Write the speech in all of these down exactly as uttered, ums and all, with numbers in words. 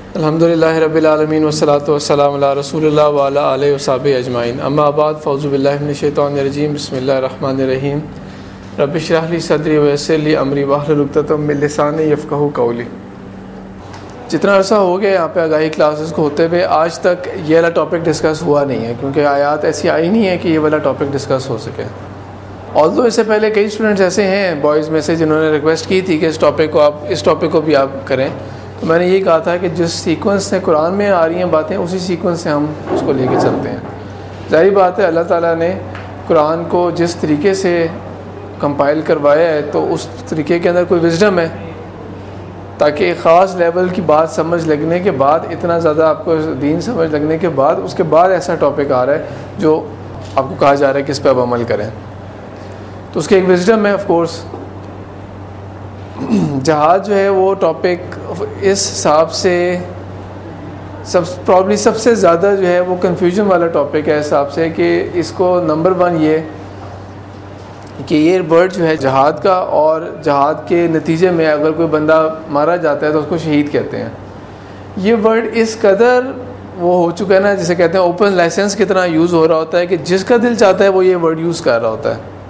الحمدللہ رب العالمین والصلاۃ والسلام علی رسول اللہ وعلی آلہ وصحبہ اجمعین، اما بعد، فاعوذ باللہ من الشیطان الرجیم، بسم اللہ الرحمن الرحیم۔ رب اشرح لی صدری ویسر لی امری واحلل عقدۃ من لسانی یفقہوا قولی۔ جتنا عرصہ ہو گیا یہاں پہ آگاہی کلاسز کو ہوتے ہوئے، آج تک یہ والا ٹاپک ڈسکس ہوا نہیں ہے، کیونکہ آیات ایسی آئی نہیں ہے کہ یہ والا ٹاپک ڈسکس ہو سکے۔ آلدو اس سے پہلے کئی اسٹوڈنٹس ایسے ہیں بوائز میں سے جنہوں نے ریکویسٹ کی تھی کہ اس ٹاپک کو آپ اس ٹاپک کو بھی آپ کریں، تو میں نے یہی کہا تھا کہ جس سیکوینس سے قرآن میں آ رہی ہیں باتیں اسی سیکوینس سے ہم اس کو لے کے چلتے ہیں۔ ظاہری بات ہے اللہ تعالیٰ نے قرآن کو جس طریقے سے کمپائل کروایا ہے تو اس طریقے کے اندر کوئی وزڈم ہے، تاکہ ایک خاص لیول کی بات سمجھ لگنے کے بعد، اتنا زیادہ آپ کو دین سمجھ لگنے کے بعد، اس کے بعد ایسا ٹاپک آ رہا ہے جو آپ کو کہا جا رہا ہے کہ اس پہ اب عمل کریں، تو اس کے ایک وزڈم ہے۔ آف کورس جہاد جو ہے وہ ٹاپک اس حساب سے سب پرابلی سب سے زیادہ جو ہے وہ کنفیوژن والا ٹاپک ہے، اس حساب سے کہ اس کو نمبر ون یہ کہ یہ ورڈ جو ہے جہاد کا، اور جہاد کے نتیجے میں اگر کوئی بندہ مارا جاتا ہے تو اس کو شہید کہتے ہیں۔ یہ ورڈ اس قدر وہ ہو چکا ہے نا، جسے کہتے ہیں اوپن لائسنس کی طرح یوز ہو رہا ہوتا ہے کہ جس کا دل چاہتا ہے وہ یہ ورڈ یوز کر رہا ہوتا ہے۔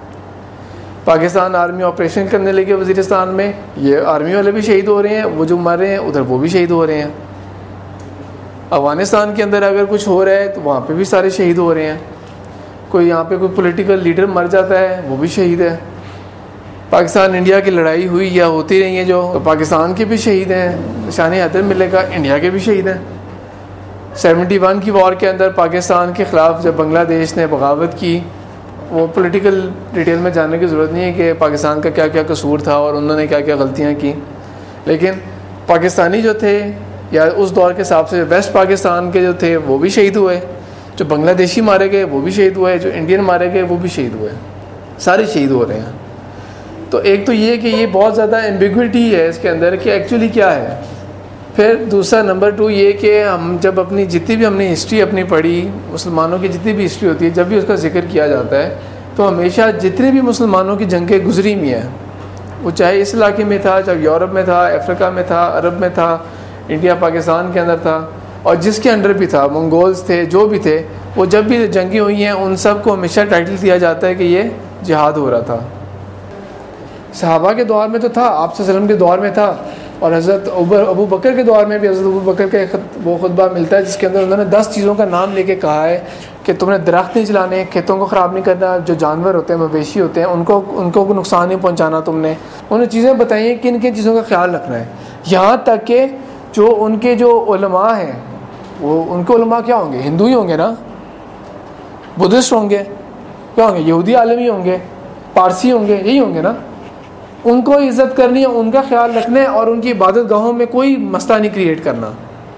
پاکستان آرمی آپریشن کرنے لگے وزیرستان میں، یہ آرمی والے بھی شہید ہو رہے ہیں، وہ جو مر رہے ہیں ادھر وہ بھی شہید ہو رہے ہیں۔ افغانستان کے اندر اگر کچھ ہو رہا ہے تو وہاں پہ بھی سارے شہید ہو رہے ہیں۔ کوئی یہاں پہ کوئی پولیٹیکل لیڈر مر جاتا ہے وہ بھی شہید ہے۔ پاکستان انڈیا کی لڑائی ہوئی یا ہوتی رہی ہیں جو، تو پاکستان کے بھی شہید ہیں، نشان حیدر ملے گا، انڈیا کے بھی شہید ہیں۔ سیونٹی ون کی وار کے اندر پاکستان کے خلاف جب بنگلہ دیش نے بغاوت کی، وہ پولیٹیکل ڈیٹیل میں جاننے کی ضرورت نہیں ہے کہ پاکستان کا کیا کیا قصور تھا اور انہوں نے کیا کیا غلطیاں کی، لیکن پاکستانی جو تھے یا اس دور کے حساب سے ویسٹ پاکستان کے جو تھے وہ بھی شہید ہوئے، جو بنگلہ دیشی مارے گئے وہ بھی شہید ہوئے، جو انڈین مارے گئے وہ بھی شہید ہوئے، سارے شہید ہو رہے ہیں۔ تو ایک تو یہ کہ یہ بہت زیادہ ایمبیگوٹی ہے اس کے اندر کہ ایکچولی کیا ہے۔ پھر دوسرا نمبر ٹو یہ کہ ہم جب اپنی جتنی بھی ہم نے ہسٹری اپنی پڑھی، مسلمانوں کی جتنی بھی ہسٹری ہوتی ہے، جب بھی اس کا ذکر کیا جاتا ہے تو ہمیشہ جتنے بھی مسلمانوں کی جنگیں گزری ہوئی ہیں، وہ چاہے اس علاقے میں تھا، چاہے یورپ میں تھا، افریقہ میں تھا، عرب میں تھا، انڈیا پاکستان کے اندر تھا، اور جس کے انڈر بھی تھا، منگولز تھے، جو بھی تھے، وہ جب بھی جنگیں ہوئی ہیں ان سب کو ہمیشہ ٹائٹل دیا جاتا ہے کہ یہ جہاد ہو رہا تھا۔ صحابہ کے دور میں تو تھا، آپ صلی اللہ علیہ وسلم کے دور میں تھا، اور حضرت ابو بکر کے دور میں بھی حضرت ابو بکر کا وہ خطبہ ملتا ہے جس کے اندر انہوں نے دس چیزوں کا نام لے کے کہا ہے کہ تم نے درخت نہیں جلانے، کھیتوں کو خراب نہیں کرنا، جو جانور ہوتے ہیں مویشی ہوتے ہیں ان کو ان کو نقصان نہیں پہنچانا، تم نے انہوں نے چیزیں بتائی ہیں کن کن چیزوں کا خیال رکھنا ہے۔ یہاں تک کہ جو ان کے جو علماء ہیں، وہ ان کے علماء کیا ہوں گے؟ ہندو ہی ہوں گے نا، بدھسٹ ہوں گے، کیا ہوں گے؟ یہودی عالم ہی ہوں گے، پارسی ہوں گے، یہی ہوں گے نا۔ ان کو عزت کرنی ہے، ان کا خیال رکھنا ہے، اور ان کی عبادت گاہوں میں کوئی مسئلہ نہیں کریٹ کرنا،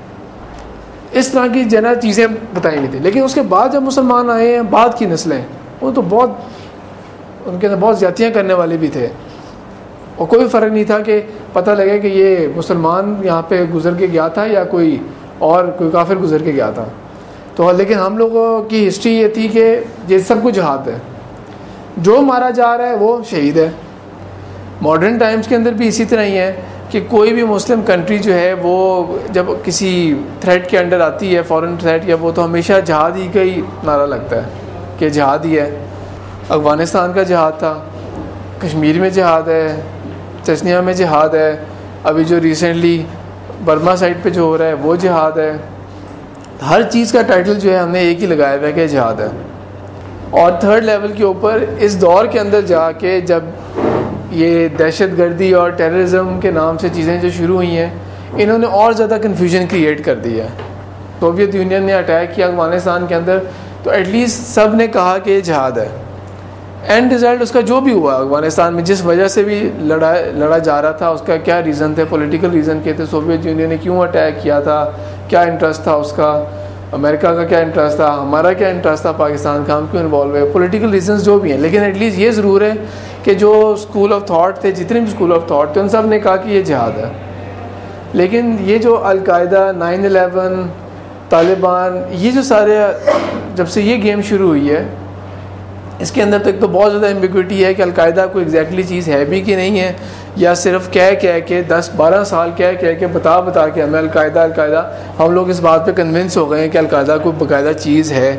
اس طرح کی جنا چیزیں بتائی گئی تھی۔ لیکن اس کے بعد جب مسلمان آئے ہیں، بعد کی نسلیں، وہ تو بہت ان کے اندر بہت زیادتیاں کرنے والے بھی تھے، اور کوئی فرق نہیں تھا کہ پتہ لگے کہ یہ مسلمان یہاں پہ گزر کے گیا تھا یا کوئی اور کوئی کافر گزر کے گیا تھا۔ تو لیکن ہم لوگوں کی ہسٹری یہ تھی کہ یہ سب کچھ جہاد ہے، جو مارا جا رہا ہے وہ شہید ہے۔ ماڈرن ٹائمز کے اندر بھی اسی طرح ہی ہے کہ کوئی بھی مسلم کنٹری جو ہے وہ جب کسی تھریٹ کے انڈر آتی ہے، فورن تھریٹ یا وہ، تو ہمیشہ جہاد ہی کا ہی نعرہ لگتا ہے کہ جہاد ہی ہے۔ افغانستان کا جہاد تھا، کشمیر میں جہاد ہے، چچنیا میں جہاد ہے، ابھی جو ریسنٹلی برما سائڈ پہ جو ہو رہا ہے وہ جہاد ہے۔ ہر چیز کا ٹائٹل جو ہے ہم نے ایک ہی لگایا ہوا ہے کہ جہاد ہے۔ اور تھرڈ لیول کے اوپر اس دور کے اندر جا کے جب یہ دہشت گردی اور ٹیررزم کے نام سے چیزیں جو شروع ہوئی ہیں، انہوں نے اور زیادہ کنفیوژن کریٹ کر دی ہے۔ سوویت یونین نے اٹیک کیا افغانستان کے اندر، تو ایٹ لیسٹ سب نے کہا کہ یہ جہاد ہے۔ اینڈ رزلٹ اس کا جو بھی ہوا افغانستان میں، جس وجہ سے بھی لڑا لڑا جا رہا تھا، اس کا کیا ریزن تھے، پولیٹیکل ریزن کیا تھے، سوویت یونین نے کیوں اٹیک کیا تھا، کیا انٹرسٹ تھا اس کا، امریکہ کا کیا انٹرسٹ تھا، ہمارا کیا انٹرسٹ تھا پاکستان کا، ہم کیوں انوالو ہوئے، پولیٹیکل ریزنز جو بھی ہیں۔ لیکن ایٹ لیسٹ یہ ضرور ہے کہ جو اسکول آف تھاٹ تھے، جتنے بھی اسکول آف تھاٹ تھے، ان سب نے کہا کہ یہ جہاد ہے۔ لیکن یہ جو القاعدہ، نائن الیون، طالبان، یہ جو سارے جب سے یہ گیم شروع ہوئی ہے، اس کے اندر تو ایک تو بہت زیادہ ایمبیگوٹی ہے کہ القاعدہ کوئی ایگزیکٹلی چیز ہے بھی کہ نہیں ہے، یا صرف کہہ کہہ کے دس بارہ سال کہہ کہہ کے بتا بتا کے ہمیں القاعدہ القاعدہ ہم لوگ اس بات پہ کنونس ہو گئے ہیں کہ القاعدہ کوئی باقاعدہ چیز ہے.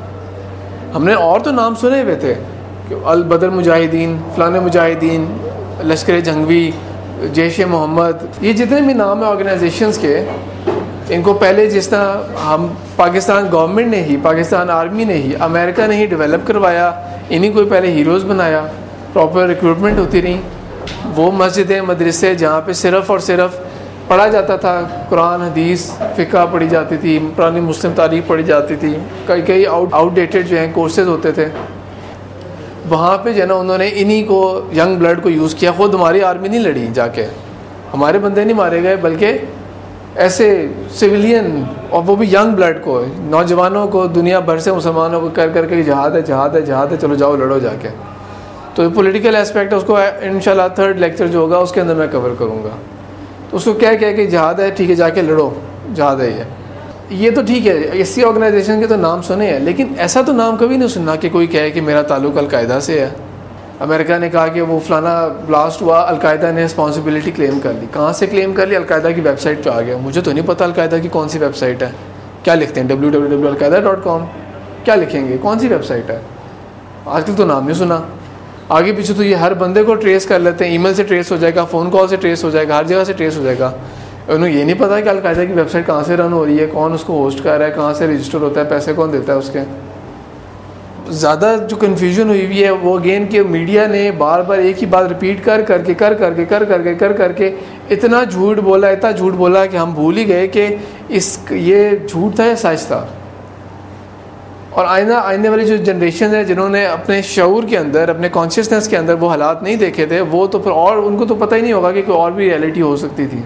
ہم نے اور تو نام سنے ہوئے تھے کہ البدر مجاہدین، فلاں مجاہدین، لشکر جنگوی، جیش محمد، یہ جتنے بھی نام ہیں آرگنائزیشنز کے، ان کو پہلے جس طرح ہم پاکستان گورنمنٹ نے ہی، پاکستان آرمی نے ہی، امریکہ نے ہی ڈیولپ کروایا، انہیں کوئی پہلے ہیروز بنایا، پراپر ریکروٹمنٹ ہوتی رہی. وہ مسجدیں مدرسے جہاں پہ صرف اور صرف پڑھا جاتا تھا قرآن حدیث فقہ پڑھی جاتی تھی، پرانی مسلم تاریخ پڑھی جاتی تھی، کئی کئی آؤٹ آؤٹ ڈیٹڈ جو ہیں کورسز ہوتے تھے، وہاں پہ جو ہے نا انہوں نے انہی کو ینگ بلڈ کو یوز کیا. خود ہماری آرمی نہیں لڑی جا کے، ہمارے بندے نہیں مارے گئے، بلکہ ایسے سویلین اور وہ بھی ینگ بلڈ کو، نوجوانوں کو دنیا بھر سے مسلمانوں کو کر کر کے جہاد ہے جہاد ہے جہاد ہے، چلو جاؤ لڑو جا کے. تو پولیٹیکل اسپیکٹ ہے، اس کو انشاءاللہ تھرڈ لیکچر جو ہوگا اس کے اندر میں کور کروں گا. تو اس کو کیا کہہ کہ جہاد ہے، ٹھیک ہے جا کے لڑو، جہاد ہے. یہ یہ تو ٹھیک ہے، اسی آرگنائزیشن کے تو نام سنے ہیں، لیکن ایسا تو نام کبھی نہیں سننا کہ کوئی کہے کہ میرا تعلق القاعدہ سے ہے. امریکہ نے کہا کہ وہ فلانا بلاسٹ ہوا، القاعدہ نے رسپانسبلٹی کلیم کر لی. کہاں سے کلیم کر لی؟ القاعدہ کی ویب سائٹ پہ آ گیا. مجھے تو نہیں پتہ القاعدہ کی کون سی ویب سائٹ ہے. کیا لکھتے ہیں؟ W W W al Qaeda dot com. کیا لکھیں گے؟ کون سی ویب سائٹ ہے؟ آج کل تو نام نہیں سنا. آگے پیچھے تو یہ ہر بندے کو ٹریس کر لیتے ہیں، ای میل سے ٹریس ہو جائے گا، فون کال سے ٹریس ہو جائے گا، ہر جگہ سے ٹریس ہو جائے گا. انہیں یہ نہیں پتا کہ القاعدہ کی ویب سائٹ کہاں سے رن ہو رہی ہے، کون اس کو ہوسٹ کر رہا ہے، کہاں سے رجسٹر ہوتا ہے، پیسے کون دیتا ہے اس کے. زیادہ جو کنفیوژن ہوئی ہوئی ہے وہ اگین کہ میڈیا نے بار بار ایک ہی بات رپیٹ کر کر کے کر کر کے کر کر کے کر کر کے اتنا جھوٹ بولا اتنا جھوٹ بولا کہ ہم بھول ہی گئے کہ اس یہ جھوٹ تھا یا سچ تھا. اور آئندہ آئندہ والی جو جنریشن ہے جنہوں نے اپنے شعور کے اندر، اپنے کانشیسنس کے اندر وہ حالات نہیں دیکھے تھے، وہ تو پھر اور ان کو تو پتہ ہی نہیں ہوگا کہ کوئی اور بھی ریئلٹی ہو سکتی تھی.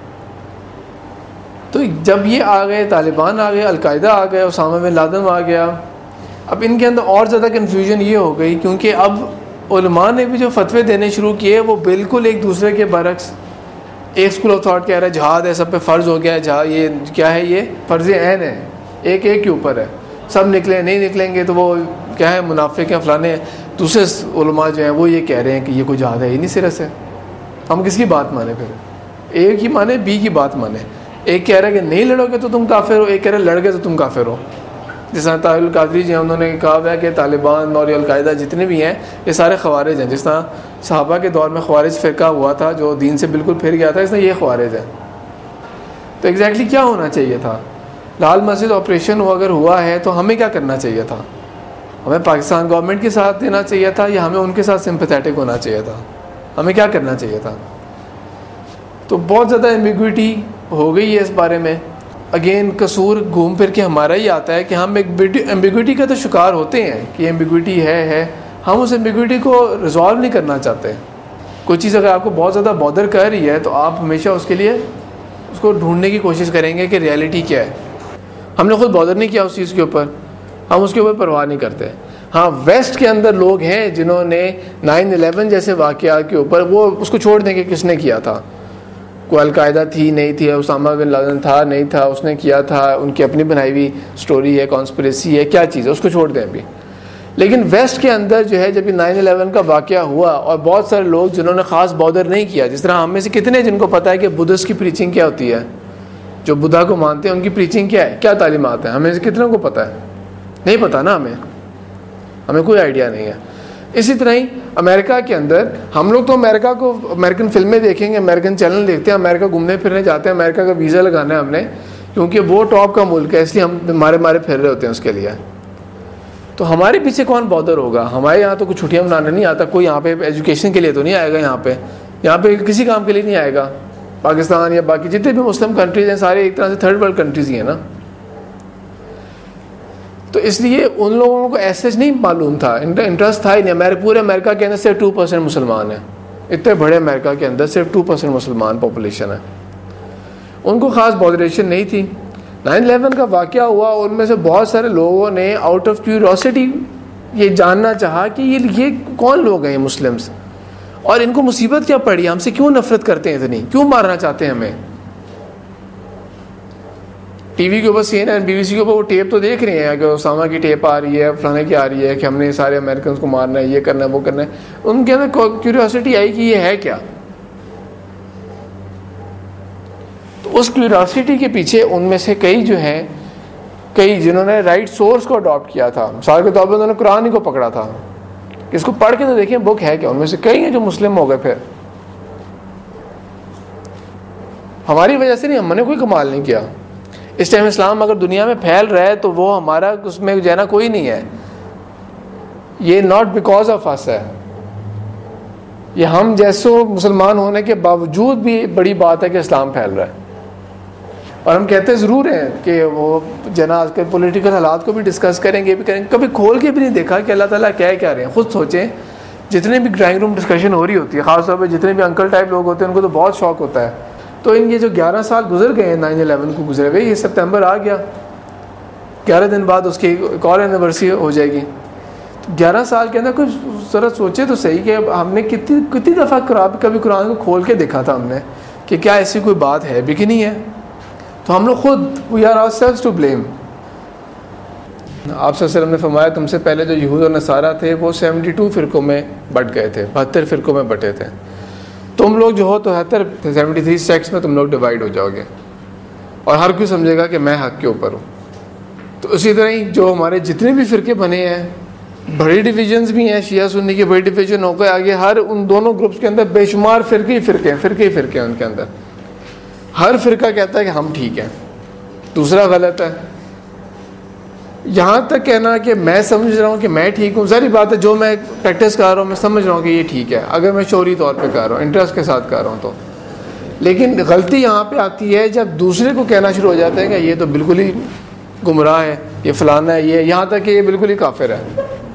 تو جب یہ آ گئے، طالبان آ گئے، القاعدہ آ گئے، اسامہ بن لادن آ گیا، اب ان کے اندر اور زیادہ کنفیوژن یہ ہو گئی کیونکہ اب علماء نے بھی جو فتوے دینے شروع کیے وہ بالکل ایک دوسرے کے برعکس. ایک اسکول آف تھاٹ کہہ رہا ہے جہاد ہے، سب پہ فرض ہو گیا ہے جہاد. یہ کیا ہے؟ یہ فرض عین ہے، ایک ایک کے اوپر ہے. سب نکلیں نہیں نکلیں گے تو وہ کیا ہے، منافق ہیں فلانے. دوسرے علماء جو ہیں وہ یہ کہہ رہے ہیں کہ یہ کوئی جہاد ہے ہی نہیں سرے سے. ہم کس کی بات مانیں پھر؟ ایک ہی مانے، بی کی بات مانے. ایک کہہ رہا ہے کہ نہیں لڑو گے تو تم کافر ہو، ایک کہہ رہا ہے لڑ گئے تو تم کافر ہو. جس طرح طاہر القادری جی ہیں، انہوں نے کہا ہوا ہے کہ طالبان اور القاعدہ جتنے بھی ہیں یہ سارے خوارج ہیں. جس طرح صحابہ کے دور میں خوارج فرقہ ہوا تھا جو دین سے بالکل پھر گیا تھا، اس طرح یہ خوارج ہے. تو ایگزیکٹلی کیا ہونا چاہیے تھا؟ لال مسجد آپریشن ہو اگر ہوا ہے تو ہمیں کیا کرنا چاہیے تھا؟ ہمیں پاکستان گورنمنٹ کے ساتھ دینا چاہیے تھا یا ہمیں ان کے ساتھ سمپیتھیٹک ہونا چاہیے تھا؟ ہمیں کیا کرنا چاہیے تھا؟ تو بہت زیادہ ایمبیگوٹی ہو گئی ہے اس بارے میں. اگین قصور گھوم پھر کے ہمارا ہی آتا ہے کہ ہم ایک ایمبیگوٹی کا تو شکار ہوتے ہیں کہ ایمبیگوٹی ہے ہے ہم اس ایمبیگوٹی کو ریزالو نہیں کرنا چاہتے. کوئی چیز اگر آپ کو بہت زیادہ بادر کر رہی ہے تو آپ ہمیشہ اس کے لیے اس کو ڈھونڈنے کی کوشش کریں گے کہ ریئلٹی کیا ہے. ہم نے خود بادر نہیں کیا اس چیز کے اوپر، ہم اس کے اوپر پرواہ نہیں کرتے. ہاں ویسٹ کے اندر لوگ ہیں جنہوں نے نائن الیون جیسے واقعات کے اوپر وہ اس کو چھوڑ دیں کہ کس نے کیا تھا. کوئی القاعدہ تھی نہیں تھی، اسامہ بن لادن تھا نہیں تھا، اس نے کیا تھا، ان کی اپنی بنائی ہوئی سٹوری ہے، کانسپریسی ہے، کیا چیز ہے، اس کو چھوڑ دیں ابھی. لیکن ویسٹ کے اندر جو ہے جب یہ نائن الیون کا واقعہ ہوا اور بہت سارے لوگ جنہوں نے خاص بادر نہیں کیا، جس طرح ہم میں سے کتنے جن کو پتہ ہے کہ بدھسٹ کی پریچنگ کیا ہوتی ہے، جو بدھا کو مانتے ہیں ان کی پریچنگ کیا ہے، کیا تعلیمات ہیں، ہمیں سے کتنے کو پتہ ہے؟ نہیں پتہ نا، ہمیں ہمیں کوئی آئیڈیا نہیں ہے. اسی طرح ہی امریکہ کے اندر ہم لوگ تو امریکہ کو امریکن فلمیں دیکھیں گے، امریکن چینل دیکھتے ہیں، امریکہ گھومنے پھرنے جاتے ہیں، امریکہ کا ویزا لگانا ہے ہم نے کیونکہ وہ ٹاپ کا ملک ہے، اس لیے ہم مارے مارے پھر رہے ہوتے ہیں اس کے لیے. تو ہمارے پیچھے کون بادر ہوگا؟ ہمارے یہاں تو کچھ چھٹیاں منانے نہیں آتا کوئی، یہاں پہ ایجوکیشن کے لیے تو نہیں آئے گا، یہاں پہ یہاں پہ کسی کام کے لیے نہیں آئے گا. پاکستان یا باقی جتنے بھی مسلم کنٹریز ہیں سارے ایک طرح سے تھرڈ ورلڈ کنٹریز ہی ہیں نا. تو اس لیے ان لوگوں کو ایسے نہیں معلوم تھا، انٹرسٹ تھا ہی نہیں. ہمارے پورے امریکہ کے اندر صرف ٹو پرسینٹ مسلمان ہیں، اتنے بڑے امریکہ کے اندر صرف ٹو پرسینٹ مسلمان پاپولیشن ہے. ان کو خاص بادریشن نہیں تھی. نائن الیون کا واقعہ ہوا، ان میں سے بہت سارے لوگوں نے آؤٹ آف کیوریوسٹی یہ جاننا چاہا کہ یہ یہ کون لوگ ہیں، یہ مسلمس، اور ان کو مصیبت کیا پڑی، ہم سے کیوں نفرت کرتے ہیں اتنی، کیوں مارنا چاہتے ہیں ہمیں. ٹی وی کے اوپر C N N B B C کے اوپر وہ ٹیپ تو دیکھ رہے ہیں کہ اسامہ کی ٹیپ آ رہی ہے، فلانے کی آ رہی ہے کہ ہم نے سارے امریکنس کو مارنا ہے، یہ کرنا ہے وہ کرنا ہے. ان کے اندر کیوریوسٹی آئی کہ یہ ہے کیا، اس کیوریاسٹی کے پیچھے ان میں سے کئی جو ہیں، کئی جنہوں نے رائٹ سورس کو اڈاپٹ کیا تھا، مثال کے طور پر انہوں نے قرآن ہی کو پکڑا تھا، اس کو پڑھ کے تو دیکھیں بک ہے کیا، ان میں سے کئی ہیں جو مسلم ہو گئے. پھر ہماری وجہ سے نہیں، ہم نے کوئی کمال نہیں کیا. اس ٹائم اسلام اگر دنیا میں پھیل رہا ہے تو وہ ہمارا اس میں جو ہے نا کوئی نہیں ہے، یہ ناٹ بیکاز آف اس ہے، یہ ہم جیسو مسلمان ہونے کے باوجود بھی بڑی بات ہے کہ اسلام پھیل رہا ہے. اور ہم کہتے ضرور ہیں کہ وہ جنا آج کل پولیٹیکل حالات کو بھی ڈسکس کریں گے بھی کریں گے، کبھی کھول کے بھی نہیں دیکھا کہ اللہ تعالیٰ کیا کیا رہے ہیں. خود سوچیں، جتنے بھی ڈرائنگ روم ڈسکشن ہو رہی ہوتی ہے، خاص طور پہ جتنے بھی انکل ٹائپ لوگ ہوتے ہیں ان کو تو بہت شوق ہوتا ہے. تو ان کے جو گیارہ سال گزر گئے ہیں نائن الیون کو گزرے ہوئے، یہ سپتمبر آ گیا، گیارہ دن بعد اس کی ایک اور اینیورسری ہو جائے گی. گیارہ سال کے اندر کچھ ذرا سوچے تو صحیح کہ ہم نے کتنی کتنی دفعہ کبھی قرآن کو کھول کے دیکھا تھا ہم نے کہ کیا ایسی کوئی بات ہے بھی کہ نہیں ہے. تو ہم لوگ خود we are our selves to blame. آپ صلی اللہ علیہ وسلم نے فرمایا تم سے پہلے جو یہود اور نصارہ تھے وہ سیونٹی ٹو فرقوں میں بٹ گئے تھے، بہتر فرقوں میں بٹے تھے. تم لوگ جو ہو تو بہتر سیونٹی تھری سیکٹس میں تم لوگ ڈیوائڈ ہو جاؤ گے، اور ہر کوئی سمجھے گا کہ میں حق کے اوپر ہوں. تو اسی طرح ہی جو ہمارے جتنے بھی فرقے بنے ہیں، بڑی ڈویژنز بھی ہیں، شیعہ سنی کی بڑی ڈویژن ہو گئے آگے، ہر ان دونوں گروپس کے اندر بے شمار فرقے ہی فرقے ہیں، فرقے ہی فرقے ہیں. ان کے اندر ہر فرقہ کہتا ہے کہ ہم ٹھیک ہیں، دوسرا غلط ہے. یہاں تک کہنا کہ میں سمجھ رہا ہوں کہ میں ٹھیک ہوں، ظاہری بات ہے جو میں پریکٹس کر رہا ہوں میں سمجھ رہا ہوں کہ یہ ٹھیک ہے، اگر میں شعوری طور پہ کر رہا ہوں، انٹرسٹ کے ساتھ کر رہا ہوں تو. لیکن غلطی یہاں پہ آتی ہے جب دوسرے کو کہنا شروع ہو جاتا ہے کہ یہ تو بالکل ہی گمراہ ہے، یہ فلانا ہے، یہ یہاں تک کہ یہ بالکل ہی کافر ہے،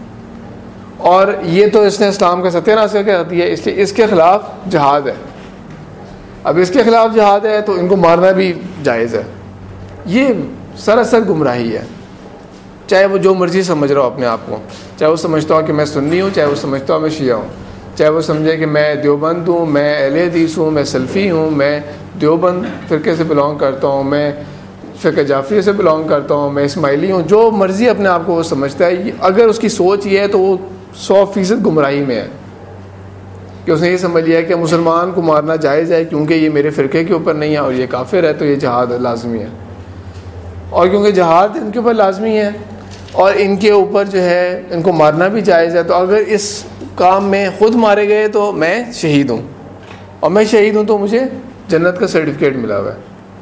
اور یہ تو اس نے اسلام کا ستیہ ناش کر دیا ہے، اس لیے اس کے خلاف جہاد ہے. اب اس کے خلاف جہاد ہے تو ان کو مارنا بھی جائز ہے. یہ سراسر گمراہی ہے، چاہے وہ جو مرضی سمجھ رہا ہو اپنے آپ کو، چاہے وہ سمجھتا ہو کہ میں سنی ہوں، چاہے وہ سمجھتا ہو میں شیعہ ہوں، چاہے وہ سمجھے کہ میں دیوبند ہوں، میں اہل حدیث ہوں، میں سلفی ہوں، میں دیوبند فرقے سے بلانگ کرتا ہوں، میں فرقہ جعفری سے بلانگ کرتا ہوں، میں اسماعیلی ہوں، جو مرضی اپنے آپ کو وہ سمجھتا ہے. اگر اس کی سوچ یہ ہے تو وہ سو فیصد گمراہی میں ہے کہ اس نے یہ سمجھ لیا کہ مسلمان کو مارنا جائز ہے کیونکہ یہ میرے فرقے کے اوپر نہیں ہے اور یہ کافر ہے تو یہ جہاد لازمی ہے. اور کیونکہ جہاد ان کے اوپر لازمی ہے اور ان کے اوپر جو ہے ان کو مارنا بھی جائز ہے، تو اگر اس کام میں خود مارے گئے تو میں شہید ہوں، اور میں شہید ہوں تو مجھے جنت کا سرٹیفکیٹ ملا ہوا ہے.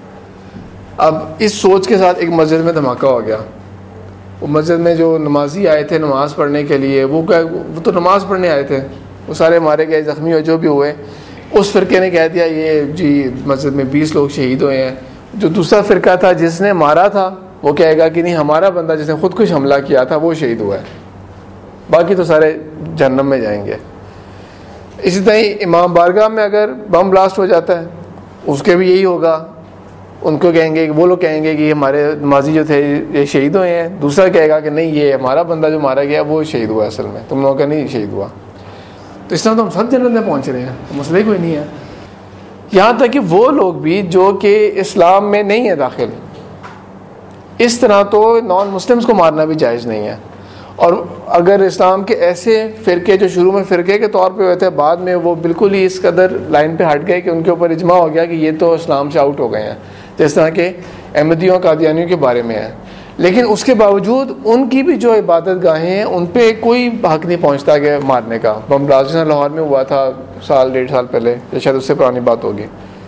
اب اس سوچ کے ساتھ ایک مسجد میں دھماکہ ہو گیا. وہ مسجد میں جو نمازی آئے تھے نماز پڑھنے کے لیے، وہ وہ تو نماز پڑھنے آئے تھے، وہ سارے مارے گئے، زخمی ہوئے جو بھی ہوئے. اس فرقے نے کہہ دیا یہ جی مسجد میں بیس لوگ شہید ہوئے ہیں. جو دوسرا فرقہ تھا جس نے مارا تھا وہ کہے گا کہ نہیں ہمارا بندہ جس نے خود کش حملہ کیا تھا وہ شہید ہوا ہے، باقی تو سارے جہنم میں جائیں گے. اسی طرح امام بارگاہ میں اگر بم بلاسٹ ہو جاتا ہے اس کے بھی یہی ہوگا، ان کو کہیں گے، وہ لوگ کہیں گے کہ ہمارے نمازی جو تھے یہ شہید ہوئے ہیں. دوسرا کہے گا کہ نہیں یہ ہمارا بندہ جو مارا گیا وہ شہید ہوا، اصل میں تم لوگوں کا نہیں شہید ہوا. تو اس طرح تو ہم سب جنت میں پہنچ رہے ہیں، مسئلہ کوئی نہیں ہے. یہاں تک کہ وہ لوگ بھی جو کہ اسلام میں نہیں ہے داخل، اس طرح تو نان مسلمس کو مارنا بھی جائز نہیں ہے. اور اگر اسلام کے ایسے فرقے جو شروع میں فرقے کے طور پہ ہوئے تھے بعد میں وہ بالکل ہی اس قدر لائن پہ ہٹ گئے کہ ان کے اوپر اجماع ہو گیا کہ یہ تو اسلام سے آؤٹ ہو گئے ہیں، جس طرح کہ احمدیوں قادیانیوں کے بارے میں ہے. لیکن اس کے باوجود ان کی بھی جو عبادت گاہیں ہیں ان پہ کوئی حق نہیں پہنچتا کہ مارنے کا. بم بلاسٹ لاہور میں ہوا تھا سال ڈیڑھ سال پہلے، یا شاید اس سے پرانی بات ہوگی.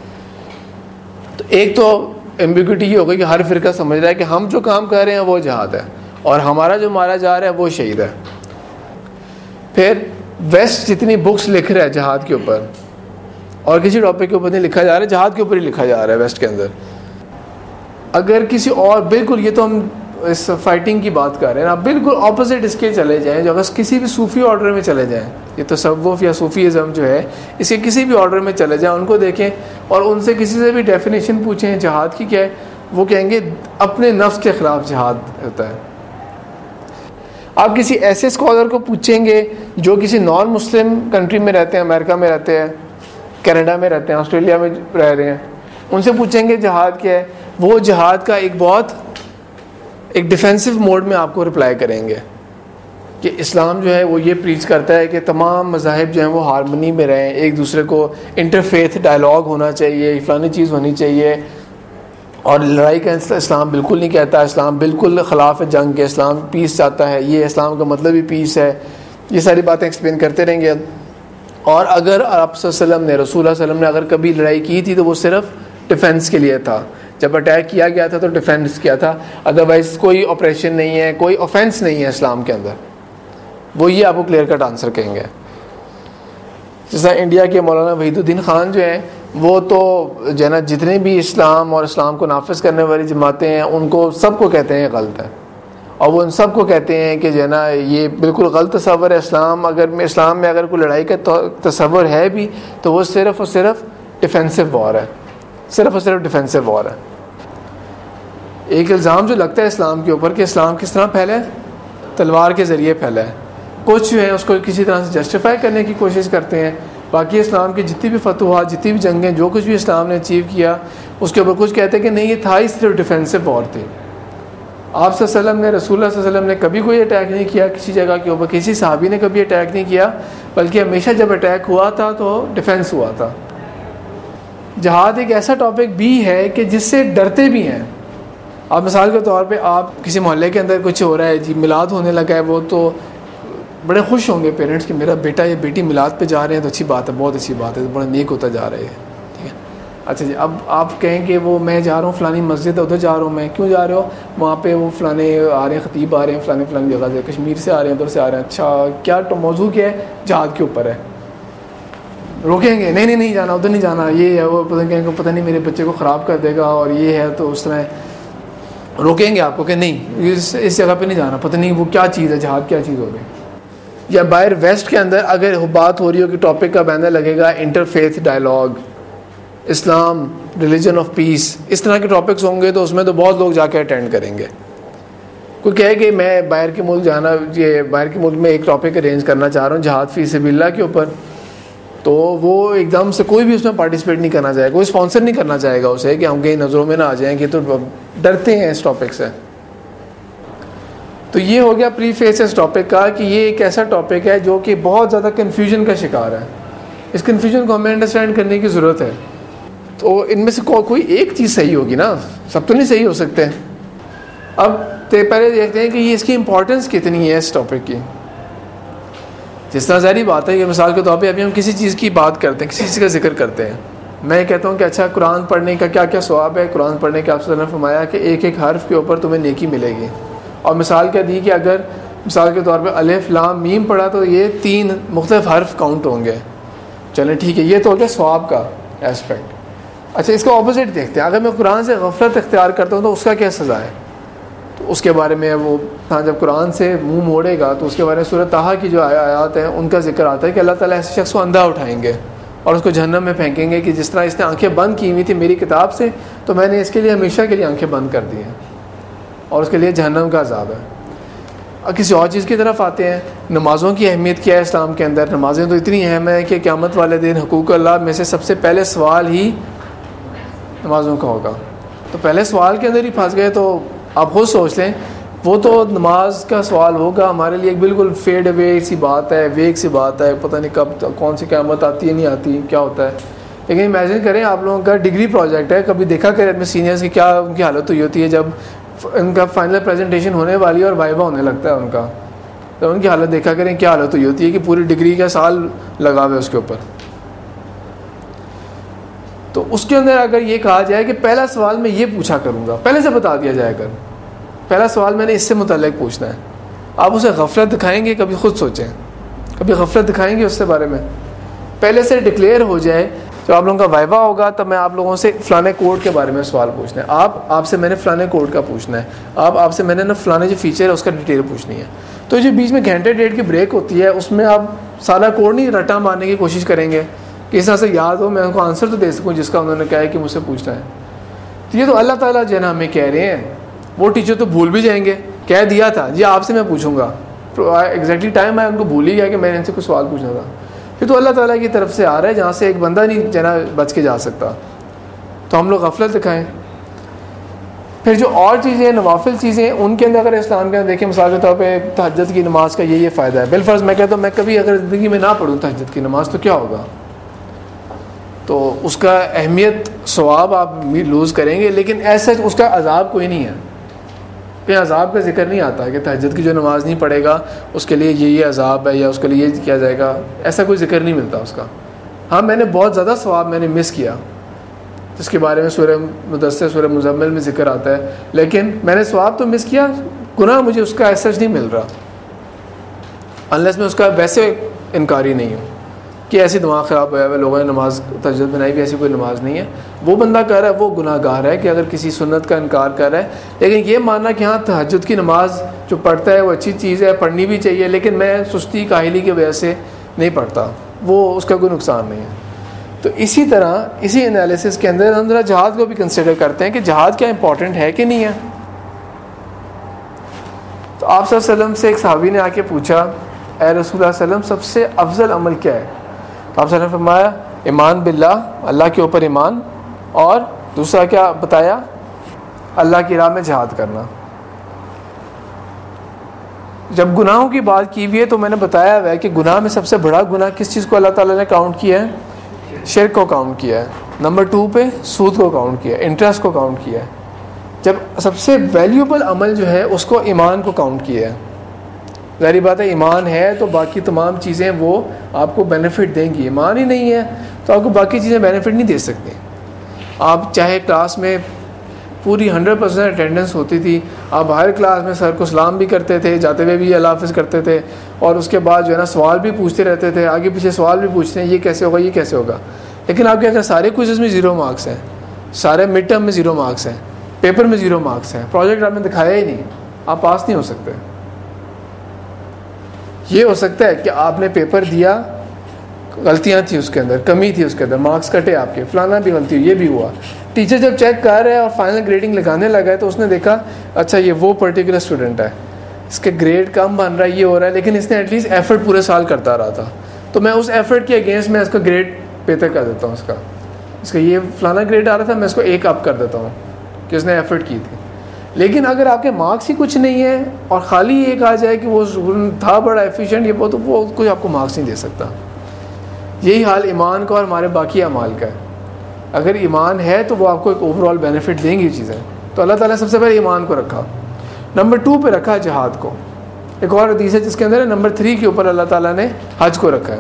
تو ایک تو ایمبیگوٹی یہ ہو گئی کہ ہر فرقہ سمجھ رہا ہے کہ ہم جو کام کر رہے ہیں وہ جہاد ہے اور ہمارا جو مارا جا رہا ہے وہ شہید ہے. پھر ویسٹ جتنی بکس لکھ رہا ہے جہاد کے اوپر، اور کسی ٹاپک کے اوپر نہیں لکھا جا رہا ہے، جہاد کے اوپر ہی لکھا جا رہا ہے ویسٹ کے اندر. اگر کسی اور بالکل، یہ تو ہم اس فائٹنگ کی بات کر رہے ہیں، آپ بالکل اپوزٹ اس کے چلے جائیں، جو اگر کسی بھی صوفی آرڈر میں چلے جائیں، یہ تصوف یا صوفیزم جو ہے اس کے کسی بھی آرڈر میں چلے جائیں، ان کو دیکھیں اور ان سے کسی سے بھی ڈیفینیشن پوچھیں جہاد کی کیا ہے، وہ کہیں گے اپنے نفس کے خلاف جہاد ہوتا ہے. آپ کسی ایسے اسکالر کو پوچھیں گے جو کسی نان مسلم کنٹری میں رہتے ہیں، امریکہ میں رہتے ہیں، کینیڈا میں رہتے ہیں، آسٹریلیا میں رہ رہے ہیں، ان سے پوچھیں گے جہاد کیا ہے، وہ جہاد کا ایک بہت ایک ڈیفینسو موڈ میں آپ کو رپلائی کریں گے کہ اسلام جو ہے وہ یہ پریچ کرتا ہے کہ تمام مذاہب جو ہیں وہ ہارمنی میں رہیں، ایک دوسرے کو انٹرفیتھ ڈائلاگ ہونا چاہیے، فلانی چیز ہونی چاہیے. اور لڑائی کا اسلام بالکل نہیں کہتا. اسلام بالکل خلاف ہے جنگ کے, اسلام پیس چاہتا ہے, یہ اسلام کا مطلب ہی پیس ہے. یہ ساری باتیں ایکسپلین کرتے رہیں گے. اور اگر آپ صلی اللہ علیہ وسلم نے رسول اللہ صلی اللہ علیہ وسلم نے اگر کبھی لڑائی کی تھی تو وہ صرف ڈیفینس کے لیے تھا. جب اٹیک کیا گیا تھا تو ڈیفینس کیا تھا, ادروائز کوئی آپریشن نہیں ہے, کوئی آفینس نہیں ہے اسلام کے اندر. وہ یہ آپ کو کلیئر کٹ آنسر کہیں گے. جیسا انڈیا کے مولانا وحید الدین خان جو ہیں وہ تو جو ہے نا جتنے بھی اسلام اور اسلام کو نافذ کرنے والی جماعتیں ہیں ان کو سب کو کہتے ہیں غلط ہے, اور وہ ان سب کو کہتے ہیں کہ جو ہے نا یہ بالکل غلط تصور ہے. اسلام اگر میں اسلام میں اگر کوئی لڑائی کا تصور ہے بھی تو وہ صرف اور صرف ڈیفینسو وار ہے, صرف اور صرف ڈیفینسو وار ہے. ایک الزام جو لگتا ہے اسلام کے اوپر کہ اسلام کس طرح پھیلا ہے, تلوار کے ذریعے پھیلا ہے. کچھ جو ہیں اس کو کسی طرح سے جسٹیفائی کرنے کی کوشش کرتے ہیں. باقی اسلام کی جتنی بھی فتوحات, جتنی بھی جنگیں, جو کچھ بھی اسلام نے اچیو کیا اس کے اوپر کچھ کہتے ہیں کہ نہیں یہ تھا ہی صرف ڈیفینسو وار تھی. آپ صلی اللہ علیہ وسلم نے رسول اللہ صلی اللہ علیہ وسلم نے کبھی کوئی اٹیک نہیں کیا کسی جگہ کے اوپر, کسی صحابی نے کبھی اٹیک نہیں کیا, بلکہ ہمیشہ جب اٹیک ہوا تھا تو ڈیفینس ہوا تھا. جہاد ایک ایسا ٹاپک بھی ہے کہ جس سے ڈرتے بھی ہیں. آپ مثال کے طور پہ آپ کسی محلے کے اندر کچھ ہو رہا ہے, جی میلاد ہونے لگا ہے, وہ تو بڑے خوش ہوں گے پیرنٹس کہ میرا بیٹا یا بیٹی میلاد پہ جا رہے ہیں تو اچھی بات ہے, بہت اچھی بات ہے, تو بڑا نیک ہوتا جا رہے ہیں. ٹھیک ہے, اچھا جی. اب آپ کہیں کہ وہ میں جا رہا ہوں فلانی مسجد ہے, ادھر جا رہا ہوں, میں کیوں جا رہے ہو, وہاں پہ وہ فلانے آ رہے ہیں, خطیب آ رہے ہیں فلانے فلانی جگہ سے, کشمیر سے آ رہے ہیں, ادھر سے آ رہے ہیں. اچھا کیا موضوع کیا ہے, جہاد کے اوپر ہے. روکیں گے, نہیں نہیں نہیں جانا, ادھر نہیں جانا, یہ ہے وہ, پتہ نہیں میرے بچے کو خراب کر دے گا اور یہ ہے, تو اس طرح روکیں گے آپ کو کہ نہیں اس اس جگہ پہ نہیں جانا, پتہ نہیں وہ کیا چیز ہے, جہاد کیا چیز ہو گئی. یا باہر ویسٹ کے اندر اگر بات ہو رہی ہو کہ ٹاپک کا بینر لگے گا interfaith dialogue, Islam religion of peace, اس طرح کے ٹاپکس ہوں گے تو اس میں تو بہت لوگ جا کے اٹینڈ کریں گے. کوئی کہے کہ میں باہر کے ملک جانا, یہ باہر کے ملک میں ایک ٹاپک ارینج کرنا چاہ رہا ہوں جہاد فی سبیل اللہ کے اوپر, تو وہ ایک دم سے کوئی بھی اس میں پارٹیسپیٹ نہیں کرنا چاہے گا, کوئی اسپانسر نہیں کرنا چاہے گا اسے کہ ہم کہیں نظروں میں نہ آ جائیں, کہ تو ڈرتے ہیں اس ٹاپک سے. تو یہ ہو گیا پری فیس اس ٹاپک کا کہ یہ ایک ایسا ٹاپک ہے جو کہ بہت زیادہ کنفیوژن کا شکار ہے. اس کنفیوژن کو ہمیں انڈرسٹینڈ کرنے کی ضرورت ہے. تو ان میں سے کوئی ایک چیز صحیح ہوگی نا, سب تو نہیں صحیح ہو سکتے. اب پہلے دیکھتے ہیں کہ یہ اس کی امپورٹنس کتنی ہے اس ٹاپک کی. جس طرح ظاہری بات ہے کہ مثال کے طور پہ ابھی ہم کسی چیز کی بات کرتے ہیں, کسی چیز کا ذکر کرتے ہیں, میں کہتا ہوں کہ اچھا قرآن پڑھنے کا کیا کیا ثواب ہے. قرآن پڑھنے کے آپ صلی اللہ علیہ وسلم نے فرمایا کہ ایک ایک حرف کے اوپر تمہیں نیکی ملے گی. اور مثال کیا دی کہ اگر مثال کے طور پہ الف لام میم پڑھا تو یہ تین مختلف حرف کاؤنٹ ہوں گے. چلیں ٹھیک ہے, یہ تو ہو گیا ثواب کا اسپیکٹ. اچھا اس کا اپوزٹ دیکھتے ہیں, اگر میں قرآن سے غفلت اختیار کرتا ہوں تو اس کا کیا سزا ہے. تو اس کے بارے میں وہ ہاں جب قرآن سے منہ موڑے گا تو اس کے بارے میں سورۃ طٰہٰ کی جو آیات ہیں ان کا ذکر آتا ہے کہ اللہ تعالیٰ ایسے شخص کو اندھا اٹھائیں گے اور اس کو جہنم میں پھینکیں گے کہ جس طرح اس نے آنکھیں بند کی ہوئی تھی میری کتاب سے, تو میں نے اس کے لیے ہمیشہ کے لیے آنکھیں بند کر دی ہیں اور اس کے لیے جہنم کا عذاب ہے. اور کسی اور چیز کی طرف آتے ہیں, نمازوں کی اہمیت کیا ہے اسلام کے اندر. نمازیں تو اتنی اہم ہیں کہ قیامت والے دن حقوق اللہ میں سے سب سے پہلے سوال ہی نمازوں کا ہوگا. تو پہلے سوال کے اندر ہی پھنس گئے تو آپ خود سوچ لیں, وہ تو نماز کا سوال ہوگا ہمارے لیے ایک بالکل فیڈ اوے سی بات ہے, ویک سی بات ہے, پتہ نہیں کب کون سی قیامت آتی ہے نہیں آتی کیا ہوتا ہے. لیکن امیجن کریں آپ لوگوں کا ڈگری پروجیکٹ ہے, کبھی دیکھا کریں اپنے سینئرس کی کیا ان کی حالت ہوئی ہوتی ہے جب ان کا فائنل پریزنٹیشن ہونے والی ہے اور وائیوا ہونے لگتا ہے ان کا, تو ان کی حالت دیکھا کریں کیا حالت ہوئی ہوتی ہے کہ پوری ڈگری کا سال لگا ہوئے اس کے اوپر. تو اس کے اندر اگر یہ کہا جائے کہ پہلا سوال میں یہ پوچھا کروں گا, پہلے سے بتا دیا جائے گا پہلا سوال میں نے اس سے متعلق پوچھنا ہے, آپ اسے غفلت دکھائیں گے, کبھی خود سوچیں, کبھی غفلت دکھائیں گے اس سے بارے میں. پہلے سے ڈکلیئر ہو جائے, جب آپ لوگوں کا وائیوا ہوگا تب میں آپ لوگوں سے فلانے کوڈ کے بارے میں سوال پوچھنا ہے, آپ آپ سے میں نے فلانے کوڈ کا پوچھنا ہے, آپ آپ سے میں نے نا فلانے جو فیچر ہے اس کا ڈیٹیل پوچھنی ہے. تو جو بیچ میں گھنٹے ڈیڑھ کی بریک ہوتی ہے اس میں آپ سارا کوڈ نہیں رٹا مارنے کی کوشش کریں گے کہ اس طرح سے یاد ہو, میں ان کو آنسر تو دے سکوں جس کا انہوں نے کہا ہے کہ مجھ سے پوچھنا ہے. تو یہ تو اللہ تعالیٰ جو ہے نا ہمیں کہہ رہے ہیں, وہ ٹیچر تو بھول بھی جائیں گے, کہہ دیا تھا جی آپ سے میں پوچھوں گا, ایگزیکٹلی ٹائم میں ان کو بھول ہی گیا کہ میں نے ان سے کوئی سوال پوچھنا تھا. پھر تو اللہ تعالیٰ کی طرف سے آ رہا ہے جہاں سے ایک بندہ نہیں جو ہے نا بچ کے جا سکتا. تو ہم لوگ غفلت دکھائیں. پھر جو اور چیزیں نوافل چیزیں ان کے اندر اگر اسلام کے اندر دیکھیں, مثال کے طور پہ تہجد کی نماز کا یہ یہ فائدہ ہے. بالفرض میں کہتا ہوں میں کبھی اگر زندگی میں نہ پڑھوں تہجد کی نماز تو کیا ہوگا, تو اس کا اہمیت ثواب آپ لوز کریں گے، لیکن ایسا اس کا عذاب کوئی نہیں ہے، کہیں عذاب کا ذکر نہیں آتا کہ تہجد کی جو نماز نہیں پڑھے گا اس کے لیے یہ یہ عذاب ہے یا اس کے لیے یہ کیا جائے گا، ایسا کوئی ذکر نہیں ملتا اس کا. ہاں میں نے بہت زیادہ ثواب میں نے مس کیا جس کے بارے میں سورہ مدثر سورہ مزمل میں ذکر آتا ہے، لیکن میں نے ثواب تو مس کیا، گناہ مجھے اس کا ایسا نہیں مل رہا، انلیس میں اس کا ویسے انکاری نہیں ہوں کہ ایسی دماغ خراب ہوا ہے لوگوں نے نماز تہجد بنائی بھی، ایسی کوئی نماز نہیں ہے. وہ بندہ کر رہا ہے وہ گناہ گار ہے کہ اگر کسی سنت کا انکار کر رہا ہے، لیکن یہ ماننا کہ ہاں تہجد کی نماز جو پڑھتا ہے وہ اچھی چیز ہے، پڑھنی بھی چاہیے، لیکن میں سستی کاہلی کی وجہ سے نہیں پڑھتا، وہ اس کا کوئی نقصان نہیں ہے. تو اسی طرح اسی انالیسس کے اندر ہم ذرا جہاد کو بھی کنسیڈر کرتے ہیں کہ جہاد کیا امپورٹنٹ ہے کہ نہیں ہے. تو آپ صلی اللہ علیہ وسلم سے ایک صحابی نے آ کے پوچھا اے رسول اللہ صلی اللہ علیہ وسلم سب سے افضل عمل کیا ہے؟ تو آپ صلی اللہ علیہ وسلم نے فرمایا ایمان باللہ، اللہ کے اوپر ایمان، اور دوسرا کیا بتایا؟ اللہ کی راہ میں جہاد کرنا. جب گناہوں کی بات کی ہوئی ہے تو میں نے بتایا ہوا ہے کہ گناہ میں سب سے بڑا گناہ کس چیز کو اللہ تعالیٰ نے کاؤنٹ کیا ہے؟ شرک کو کاؤنٹ کیا ہے. نمبر ٹو پہ سود کو کاؤنٹ کیا ہے، انٹرسٹ کو کاؤنٹ کیا ہے. جب سب سے ویلیوبل عمل جو ہے اس کو ایمان کو کاؤنٹ کیا ہے. ظاہری بات ہے ایمان ہے تو باقی تمام چیزیں وہ آپ کو بینیفٹ دیں گی، ایمان ہی نہیں ہے تو آپ کو باقی چیزیں بینیفٹ نہیں دے سکتی. آپ چاہے کلاس میں پوری ہنڈریڈ پرسینٹ اٹینڈنس ہوتی تھی، آپ ہر کلاس میں سر کو سلام بھی کرتے تھے، جاتے ہوئے بھی اللہ حافظ کرتے تھے، اور اس کے بعد جو ہے نا سوال بھی پوچھتے رہتے تھے، آگے پیچھے سوال بھی پوچھتے ہیں یہ کیسے ہوگا یہ کیسے ہوگا، لیکن آپ کیا کہ سارے کوئزز میں زیرو مارکس ہیں، سارے مڈ ٹرم میں زیرو مارکس ہیں، پیپر میں زیرو مارکس ہیں، پروجیکٹ آپ نے دکھایا ہی نہیں، آپ پاس نہیں ہو سکتے. یہ ہو سکتا ہے کہ آپ نے پیپر دیا، غلطیاں تھیں اس کے اندر، کمی تھی اس کے اندر، مارکس کٹے آپ کے، فلانا بھی غلطی ہوئی، یہ بھی ہوا. ٹیچر جب چیک کر رہا ہے اور فائنل گریڈنگ لگانے لگا ہے تو اس نے دیکھا اچھا یہ وہ پرٹیکولر اسٹوڈنٹ ہے، اس کے گریڈ کم بن رہا ہے، یہ ہو رہا ہے، لیکن اس نے ایٹ لیسٹ ایفرٹ پورے سال کرتا رہا تھا، تو میں اس ایفرٹ کے اگینسٹ میں اس کا گریڈ بہتر کر دیتا ہوں. اس کا اس کا یہ فلانا گریڈ آ رہا تھا، میں اس کو ایک اپ کر دیتا ہوں کہ اس نے ایفرٹ کی تھی. لیکن اگر آپ کے مارکس ہی کچھ نہیں ہے اور خالی ایک آ جائے کہ وہ تھا بڑا ایفیشینٹ، یہ وہ تو وہ کوئی آپ کو مارکس نہیں دے سکتا. یہی حال ایمان کا اور ہمارے باقی اعمال کا ہے. اگر ایمان ہے تو وہ آپ کو ایک اوور آل بینیفٹ دیں گی چیزیں. تو اللہ تعالیٰ نے سب سے پہلے ایمان کو رکھا، نمبر ٹو پہ رکھا جہاد کو. ایک اور حدیث ہے جس کے اندر ہے نمبر تھری کے اوپر اللہ تعالیٰ نے حج کو رکھا ہے.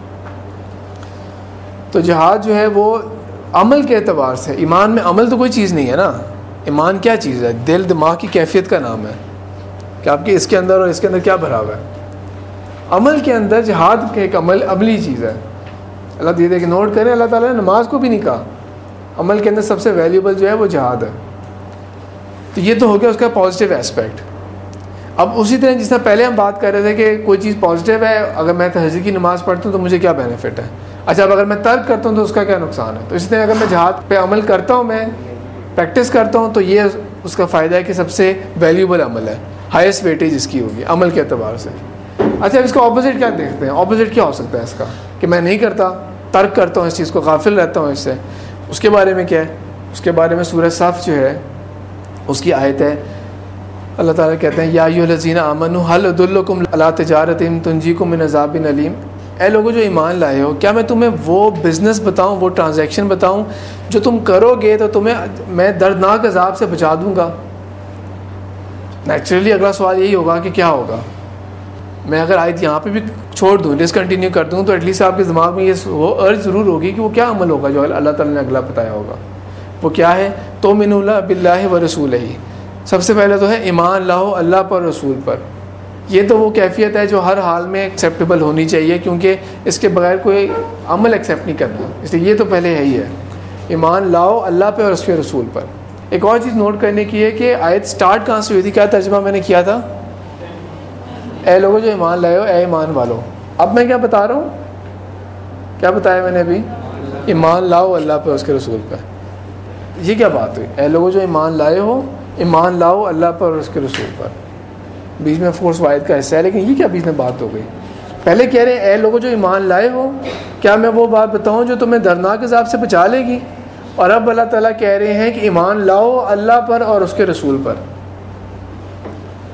تو جہاد جو ہے وہ عمل کے اعتبار سے، ایمان میں عمل تو کوئی چیز نہیں ہے نا. ایمان کیا چیز ہے؟ دل دماغ کی کیفیت کا نام ہے کہ آپ کے اس کے اندر اور اس کے اندر کیا بھرا ہوا ہے. عمل کے اندر جہاد کے ایک عمل عملی چیز ہے. اللہ دیدے کہ نوٹ کریں، اللہ تعالیٰ نے نماز کو بھی نہیں کہا، عمل کے اندر سب سے ویلیوبل جو ہے وہ جہاد ہے. تو یہ تو ہو گیا اس کا پازیٹیو ایسپیکٹ. اب اسی طرح جس طرح پہلے ہم بات کر رہے تھے کہ کوئی چیز پازیٹیو ہے، اگر میں تہجد کی نماز پڑھتا ہوں تو مجھے کیا بینیفٹ ہے. اچھا اب اگر میں ترک کرتا ہوں تو اس کا کیا نقصان ہے. تو اسی طرح اگر میں جہاد پہ عمل کرتا ہوں، میں پریکٹس کرتا ہوں، تو یہ اس کا فائدہ ہے کہ سب سے ویلیوبل عمل ہے، ہائیسٹ ویٹیج اس کی ہوگی عمل کے اعتبار سے. اچھا اب اس کا اپوزٹ کیا دیکھتے ہیں؟ اپوزٹ کیا ہو سکتا ہے اس کا کہ میں نہیں کرتا، ترک کرتا ہوں اس چیز کو، غافل رہتا ہوں اس سے. اس کے بارے میں کیا ہے؟ اس کے بارے میں سورہ صف جو ہے اس کی آیت ہے، اللہ تعالیٰ کہتے ہیں یا ایھا الذین آمنوا ھل ادلکم علی تجارۃ تنجیکم من عذاب علیم. اے لوگوں جو ایمان لائے ہو، کیا میں تمہیں وہ بزنس بتاؤں، وہ ٹرانزیکشن بتاؤں جو تم کرو گے تو تمہیں میں دردناک عذاب سے بچا دوں گا. نیچرلی اگلا سوال یہی ہوگا کہ کیا ہوگا. میں اگر آیت یہاں پہ بھی چھوڑ دوں، ڈسکنٹینیو کر دوں، تو ایٹ لیسٹ آپ کے دماغ میں یہ وہ ارج ضرور ہوگی کہ وہ کیا عمل ہوگا جو اللہ تعالیٰ نے اگلا بتایا ہوگا. وہ کیا ہے؟ تؤمنون باللہ ورسولہ. سب سے پہلے تو ہے ایمان لاؤ اللہ پر، رسول پر. یہ تو وہ کیفیت ہے جو ہر حال میں ایکسیپٹیبل ہونی چاہیے، کیونکہ اس کے بغیر کوئی عمل ایکسیپٹ نہیں کرنا. اس لیے یہ تو پہلے ہے ہی ہے، ایمان لاؤ اللہ پہ اور اس کے رسول پر. ایک اور چیز نوٹ کرنے کی ہے کہ آیت سٹارٹ کہاں سے ہوئی تھی؟ کیا ترجمہ میں نے کیا تھا؟ اے لوگوں جو ایمان لائے ہو، اے ایمان والو. اب میں کیا بتا رہا ہوں؟ کیا بتایا میں نے ابھی؟ ایمان لاؤ اللہ پہ اور اس کے رسول پر. یہ کیا بات ہوئی؟ اے لوگوں جو ایمان لائے ہو، ایمان لاؤ اللہ پر اور اس کے رسول پر. بیچ میں فورس واحد کا حصہ ہے، لیکن یہ کیا بیچ میں بات ہو گئی؟ پہلے کہہ رہے ہیں اے لوگوں جو ایمان لائے ہو، کیا میں وہ بات بتاؤں جو تمہیں دردناک عذاب سے بچا لے گی؟ اور اب اللہ تعالیٰ کہہ رہے ہیں کہ ایمان لاؤ اللہ پر اور اس کے رسول پر.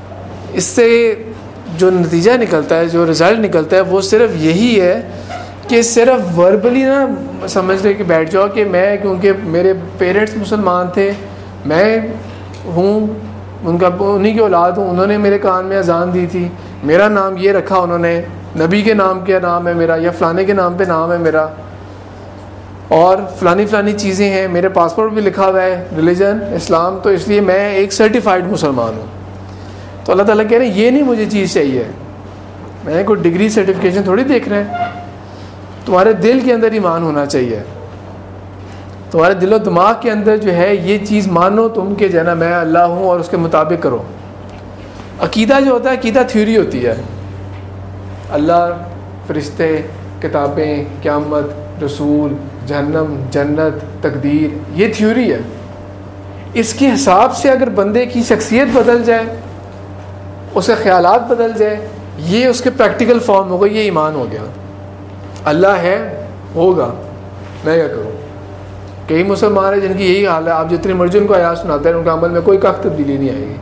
اس سے جو نتیجہ نکلتا ہے، جو رزلٹ نکلتا ہے، وہ صرف یہی ہے کہ صرف وربلی نہ سمجھ لے کہ بیٹھ جاؤ کہ میں کیونکہ میرے پیرنٹس مسلمان تھے، میں ہوں ان کا انہی کی اولاد ہوں، انہوں نے میرے کان میں اذان دی تھی، میرا نام یہ رکھا انہوں نے، نبی کے نام کیا نام ہے میرا، یا فلانے کے نام پہ نام ہے میرا، اور فلانی فلانی چیزیں ہیں، میرے پاسپورٹ بھی لکھا ہوا ہے ریلیجن اسلام، تو اس لیے میں ایک سرٹیفائڈ مسلمان ہوں. تو اللہ تعالیٰ کہہ رہے ہیں یہ نہیں مجھے چیز چاہیے، میں کوئی ڈگری سرٹیفکیشن تھوڑی دیکھ رہے ہیں، تمہارے دل کے اندر ایمان ہونا چاہیے، تمہارے دل و دماغ کے اندر جو ہے یہ چیز مانو تم کہ جو نا میں اللہ ہوں اور اس کے مطابق کرو. عقیدہ جو ہوتا ہے عقیدہ تھیوری ہوتی ہے، اللہ، فرشتے، کتابیں، قیامت، رسول، جہنم، جنت، تقدیر، یہ تھیوری ہے. اس کے حساب سے اگر بندے کی شخصیت بدل جائے، اس کے خیالات بدل جائے، یہ اس کے پریکٹیکل فارم ہوگا، یہ ایمان ہو گیا. اللہ ہے، ہوگا، میں کیا کروں. کئی مسلمان ہیں جن کی یہی حال ہے، آپ جتنی مرضی ان کو آیات سناتے ہیں ان کے عمل میں کوئی کخ تبدیلی نہیں آئے گی.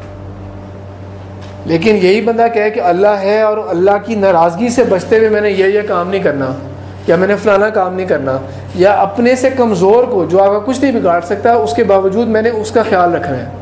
لیکن یہی بندہ کہے کہ اللہ ہے اور اللہ کی ناراضگی سے بچتے ہوئے میں نے یہ یہ کام نہیں کرنا، یا میں نے فلانا کام نہیں کرنا، یا اپنے سے کمزور کو جو آپ کا کچھ نہیں بگاڑ سکتا اس کے باوجود میں نے اس کا خیال رکھنا ہے،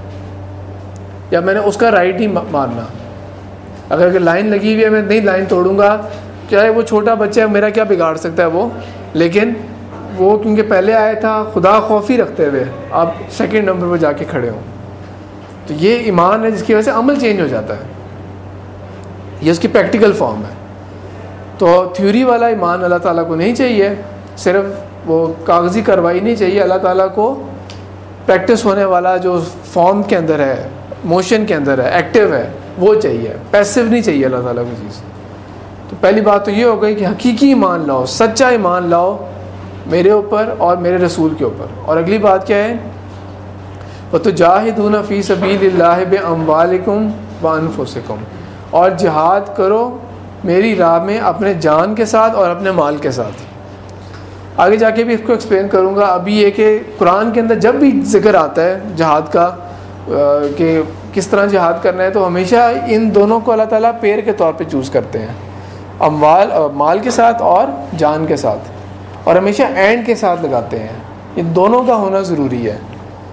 یا میں نے اس کا رائٹ ہی ماننا. اگر اگر لائن لگی ہوئی ہے میں نہیں لائن توڑوں گا، چاہے وہ چھوٹا بچہ ہے، میرا کیا بگاڑ سکتا ہے وہ، لیکن وہ کیونکہ پہلے آیا تھا خدا خوفی رکھتے ہوئے آپ سیکنڈ نمبر پہ جا کے کھڑے ہوں. تو یہ ایمان ہے جس کی وجہ سے عمل چینج ہو جاتا ہے، یہ اس کی پریکٹیکل فارم ہے. تو تھیوری والا ایمان اللہ تعالیٰ کو نہیں چاہیے، صرف وہ کاغذی کارروائی نہیں چاہیے، اللہ تعالیٰ کو پریکٹس ہونے والا جو فارم کے اندر ہے، موشن کے اندر ہے، ایکٹیو ہے، وہ چاہیے، پیسو نہیں چاہیے اللہ تعالیٰ کو چیز. تو پہلی بات تو یہ ہو گئی کہ حقیقی ایمان لاؤ، سچا ایمان لاؤ میرے اوپر اور میرے رسول کے اوپر. اور اگلی بات کیا ہے؟ وَتُجَاهِدُونَ فِي سَبِيلِ اللَّهِ بِأَمْوَالِكُمْ وَأَنفُسِكُمْ، اور جہاد کرو میری راہ میں اپنے جان کے ساتھ اور اپنے مال کے ساتھ. آگے جا کے بھی اس کو ایکسپلین کروں گا. ابھی یہ کہ قرآن کے اندر جب بھی ذکر آتا ہے جہاد کا کہ کس طرح جہاد کرنا ہے، تو ہمیشہ ان دونوں کو اللہ تعالیٰ پیر کے طور پہ چوز کرتے ہیں، اموال مال کے ساتھ اور جان کے ساتھ، اور ہمیشہ اینڈ کے ساتھ لگاتے ہیں. ان دونوں کا ہونا ضروری ہے.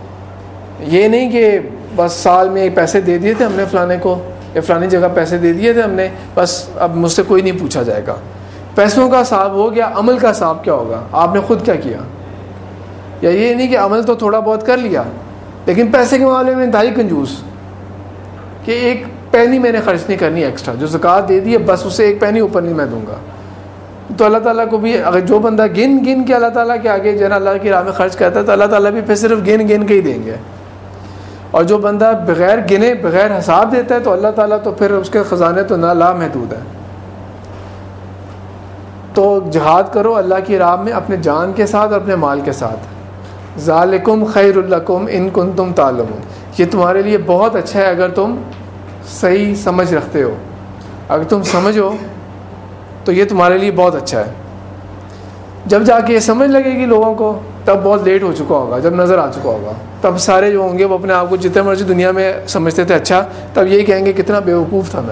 یہ نہیں کہ بس سال میں پیسے دے دیے تھے ہم نے فلانے کو، یا فلانی جگہ پیسے دے دیے تھے ہم نے، بس اب مجھ سے کوئی نہیں پوچھا جائے گا. پیسوں کا حساب ہو گیا، عمل کا حساب کیا ہوگا، آپ نے خود کیا کیا. یا یہ نہیں کہ عمل تو تھوڑا بہت کر لیا لیکن پیسے کے معاملے میں انتہائی کنجوس، کہ ایک پینی میں نے خرچ نہیں کرنی ایکسٹرا، جو زکوٰۃ دے دی ہے بس اسے ایک پینی اوپر نہیں میں دوں گا. تو اللہ تعالیٰ کو بھی اگر جو بندہ گن گن کے اللہ تعالیٰ کے آگے جو ہے اللہ کی راہ میں خرچ کرتا ہے تو اللہ تعالیٰ بھی پھر صرف گن گن کے ہی دیں گے. اور جو بندہ بغیر گنے بغیر حساب دیتا ہے تو اللہ تعالیٰ تو پھر اس کے خزانے تو نہ لامحدود ہیں. تو جہاد کرو اللہ کی راہ میں اپنے جان کے ساتھ اور اپنے مال کے ساتھ. ذالکم خیر لکم ان کنتم تعلمون، یہ تمہارے لیے بہت اچھا ہے اگر تم صحیح سمجھ رکھتے ہو. اگر تم سمجھو تو یہ تمہارے لیے بہت اچھا ہے. جب جا کے یہ سمجھ لگے گی لوگوں کو تب بہت لیٹ ہو چکا ہوگا، جب نظر آ چکا ہوگا تب سارے جو ہوں گے وہ اپنے آپ کو جتنے مرضی دنیا میں سمجھتے تھے اچھا، تب یہی کہیں گے کتنا بیوقوف تھا میں.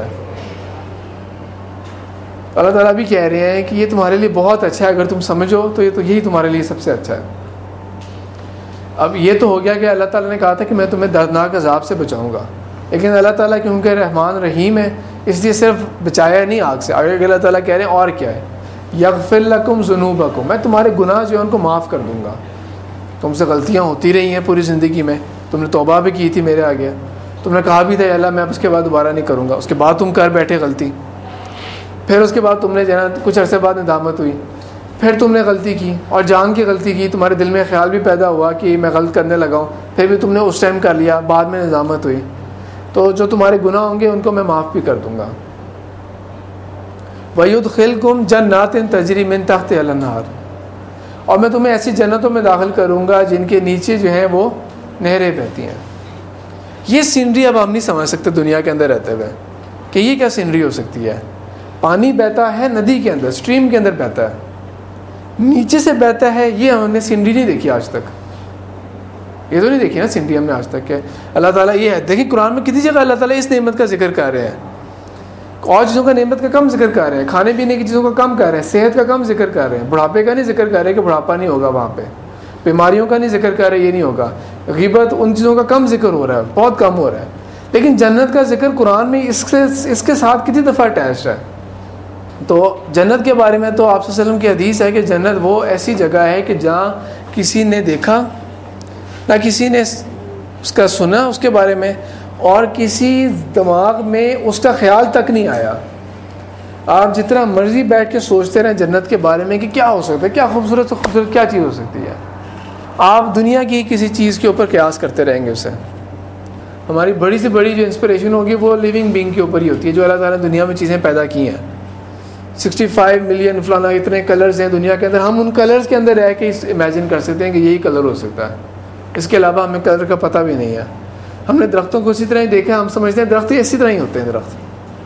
اللہ تعالیٰ بھی کہہ رہے ہیں کہ یہ تمہارے لیے بہت اچھا ہے اگر تم سمجھو تو یہ تو یہی تمہارے لیے سب سے اچھا ہے. اب یہ تو ہو گیا کہ اللہ تعالیٰ نے کہا تھا کہ میں تمہیں دردناک عذاب سے بچاؤں گا، لیکن اللہ تعالیٰ کیونکہ رحمان رحیم ہے اس لیے صرف بچایا نہیں آگ سے، آگے اللہ تعالیٰ کہہ رہے ہیں اور کیا ہے، یغفر لکم ذنوبکم، میں تمہارے گناہ جو ہیں ان کو معاف کر دوں گا. تم سے غلطیاں ہوتی رہی ہیں پوری زندگی میں، تم نے توبہ بھی کی تھی میرے آگے، تم نے کہا بھی تھا اللہ میں اب اس کے بعد دوبارہ نہیں کروں گا، اس کے بعد تم کر بیٹھے غلطی، پھر اس کے بعد تم نے جو ہے کچھ عرصے بعد ندامت ہوئی، پھر تم نے غلطی کی اور جان کی غلطی کی، تمہارے دل میں خیال بھی پیدا ہوا کہ میں غلط کرنے لگا ہوں، پھر بھی تم نے اس ٹائم کر لیا، بعد میں ندامت ہوئی، تو جو تمہارے گناہ ہوں گے ان کو میں معاف بھی کر دوں گا. وَيُدْخِلْكُمْ جَنَّاتٍ تَجْرِي مِن تَحْتِهَا الْأَنْهَارُ، اور میں تمہیں ایسی جنتوں میں داخل کروں گا جن کے نیچے جو ہیں وہ نہریں بہتی ہیں. یہ سینری اب ہم نہیں سمجھ سکتے دنیا کے اندر رہتے ہوئے کہ یہ کیا سینری ہو سکتی ہے. پانی بہتا ہے ندی کے اندر، اسٹریم کے اندر بہتا ہے، نیچے سے بہتا ہے، یہ ہم نے سینری نہیں دیکھی آج تک. یہ تو نہیں دیکھی نا سینری ہم نے آج تک کہ اللہ تعالیٰ یہ ہے. دیکھیں قرآن میں کتنی جگہ اللہ تعالیٰ اس نعمت کا ذکر کر رہے ہیں اور چیزوں کا نعمت کا کم ذکر کر رہے ہیں, کھانے پینے کی چیزوں کا کم کر رہے ہیں, صحت کا کم ذکر کر رہے ہیں, بڑھاپے کا نہیں ذکر کر رہے کہ بڑھاپا نہیں ہوگا وہاں پہ, بیماریوں کا نہیں ذکر کر رہے یہ نہیں ہوگا, غیبت ان چیزوں کا کم ذکر ہو رہا ہے, بہت کم ہو رہا ہے. لیکن جنت کا ذکر قرآن میں اس سے اس کے ساتھ کتنی دفعہ اٹیچڈ ہے. تو جنت کے بارے میں تو آپ صلی اللہ علیہ وسلم کی حدیث ہے کہ جنت وہ ایسی جگہ ہے کہ جہاں کسی نے دیکھا نہ کسی نے اس کا سنا اس کے بارے میں, اور کسی دماغ میں اس کا خیال تک نہیں آیا. آپ جتنا مرضی بیٹھ کے سوچتے رہیں جنت کے بارے میں کہ کیا ہو سکتا ہے, کیا خوبصورت خوبصورت کیا چیز ہو سکتی ہے, آپ دنیا کی کسی چیز کے اوپر قیاس کرتے رہیں گے اسے. ہماری بڑی سے بڑی جو انسپریشن ہوگی وہ لیونگ بینگ کے اوپر ہی ہوتی ہے, جو اللہ تعالیٰ نے دنیا میں چیزیں پیدا کی ہیں. سکسٹی فائیو ملین فلانا اتنے کلرز ہیں دنیا کے اندر, ہم ان کلرز کے اندر رہ کے امیجن کر سکتے ہیں کہ یہی کلر ہو سکتا ہے, اس کے علاوہ ہمیں کلر کا پتہ بھی نہیں ہے. ہم نے درختوں کو اسی طرح ہی دیکھا, ہم سمجھتے ہیں درخت اسی طرح ہی ہوتے ہیں درخت,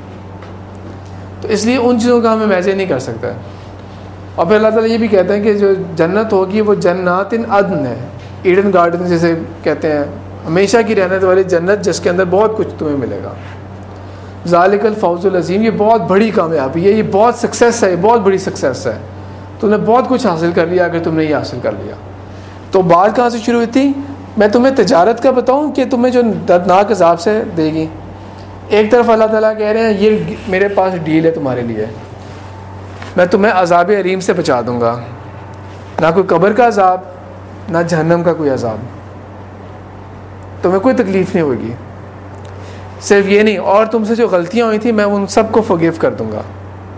تو اس لیے ان چیزوں کا ہم امیجن نہیں کر سکتا. اور پھر اللہ تعالیٰ یہ بھی کہتے ہیں کہ جو جنت ہوگی وہ جنات عدن ہے, ایڈن گارڈن جسے کہتے ہیں, ہمیشہ کی رہنے والی جنت جس کے اندر بہت کچھ تمہیں ملے گا. ذالک الفوز العظیم, یہ بہت بڑی کامیابی ہے, یہ بہت سکسیس ہے, یہ بہت بڑی سکسیس ہے. تم نے بہت کچھ حاصل کر لیا اگر تم نے یہ حاصل کر لیا. تو بات کہاں سے شروع ہوئی تھی؟ میں تمہیں تجارت کا بتاؤں کہ تمہیں جو دردناک عذاب سے دے گی. ایک طرف اللہ تعالیٰ کہہ رہے ہیں یہ میرے پاس ڈیل ہے تمہارے لیے, میں تمہیں عذاب علیم سے بچا دوں گا, نہ کوئی قبر کا عذاب نہ جہنم کا کوئی عذاب, تمہیں کوئی تکلیف نہیں ہوگی. صرف یہ نہیں, اور تم سے جو غلطیاں ہوئی تھیں میں ان سب کو فورگیو کر دوں گا.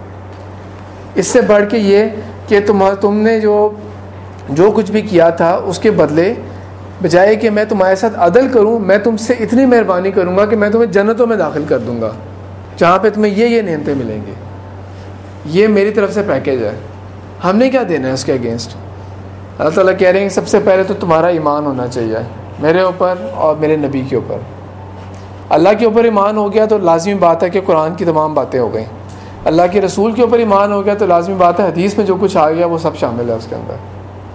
اس سے بڑھ کے یہ کہ تم تم نے جو جو کچھ بھی کیا تھا اس کے بدلے بجائے کہ میں تمہارے ساتھ عدل کروں, میں تم سے اتنی مہربانی کروں گا کہ میں تمہیں جنتوں میں داخل کر دوں گا جہاں پہ تمہیں یہ یہ نعمتیں ملیں گی. یہ میری طرف سے پیکیج ہے. ہم نے کیا دینا ہے اس کے اگینسٹ؟ اللہ تعالیٰ کہہ رہے ہیں سب سے پہلے تو تمہارا ایمان ہونا چاہیے میرے اوپر اور میرے نبی کے اوپر. اللہ کے اوپر ایمان ہو گیا تو لازمی بات ہے کہ قرآن کی تمام باتیں ہو گئیں. اللہ کے رسول کے اوپر ایمان ہو گیا تو لازمی بات ہے حدیث میں جو کچھ آ گیا وہ سب شامل ہے اس کے اندر.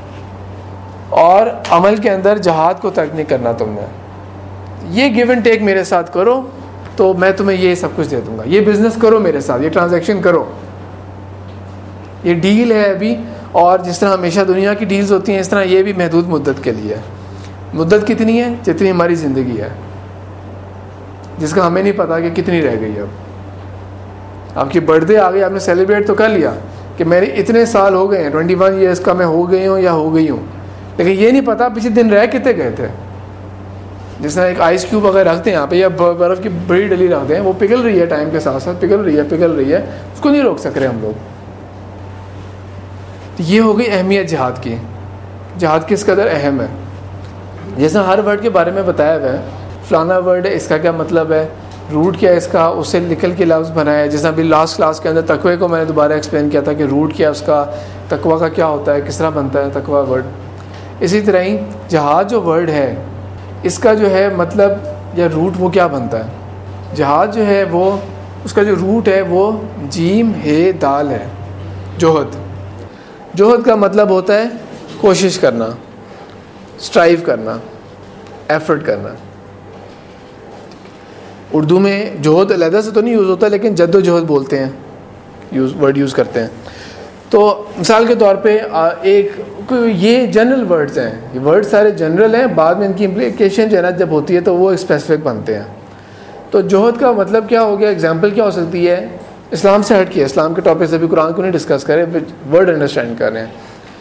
اور عمل کے اندر جہاد کو ترک نہیں کرنا تم نے. یہ گیو اینڈ ٹیک میرے ساتھ کرو تو میں تمہیں یہ سب کچھ دے دوں گا. یہ بزنس کرو میرے ساتھ, یہ ٹرانزیکشن کرو, یہ ڈیل ہے ابھی. اور جس طرح ہمیشہ دنیا کی ڈیلز ہوتی ہیں اس طرح یہ بھی محدود مدت کے لیے ہے. مدت کتنی ہے؟ جتنی ہماری زندگی ہے, جس کا ہمیں نہیں پتا کہ کتنی رہ گئی. اب آپ کی برتھ ڈے آ گئی, آپ نے سیلیبریٹ تو کر لیا کہ میرے اتنے سال ہو گئے ہیں, ٹوئنٹی ون ایئرس کا میں ہو گئی ہوں یا ہو گئی ہوں, لیکن یہ نہیں پتا پچھلے دن رہ کتنے گئے تھے. جس طرح ایک آئس کیوب اگر رکھتے ہیں یہاں پہ یا برف کی بڑی ڈلی رکھتے ہیں, وہ پگھل رہی ہے ٹائم کے ساتھ ساتھ, پگھل رہی ہے پگھل رہی ہے اس کو نہیں روک سک رہے ہم لوگ. یہ ہو گئی اہمیت جہاد کی. جہاد کس قدر اہم ہے. جیسا ہر ورڈ کے بارے میں بتایا ہوا ہے, فلانا ورڈ ہے اس کا کیا مطلب ہے, روٹ کیا ہے اس کا, اس سے نکل کے لفظ بنایا ہے. جیسا ابھی لاسٹ کلاس کے اندر تقوی کو میں نے دوبارہ ایکسپلین کیا تھا کہ روٹ کیا اس کا, تقوی کا کیا ہوتا ہے, کس طرح بنتا ہے تقوی ورڈ. اسی طرح ہی جہاد جو ورڈ ہے اس کا جو ہے مطلب یا روٹ وہ کیا بنتا ہے. جہاد جو ہے وہ اس کا جو روٹ ہے وہ جیم ہے دال ہے, جوہد. جوہد کا مطلب ہوتا ہے کوشش کرنا, اسٹرائیو کرنا, ایفرٹ کرنا. اردو میں جوہد علیحدہ سے تو نہیں یوز ہوتا لیکن جد و جہد بولتے ہیں, یوز ورڈ یوز کرتے ہیں. تو مثال کے طور پہ ایک یہ جنرل ورڈز ہیں, یہ ورڈ سارے جنرل ہیں, بعد میں ان کی امپلیکیشن جو ہے نا جب ہوتی ہے تو وہ اسپیسیفک بنتے ہیں. تو جوہد کا مطلب کیا ہو گیا, اگزامپل کیا ہو سکتی ہے, اسلام سے ہٹ کے, اسلام کے ٹاپک سے بھی قرآن کو نہیں ڈسکس کریں, ورڈ انڈرسٹینڈ کر رہے ہیں.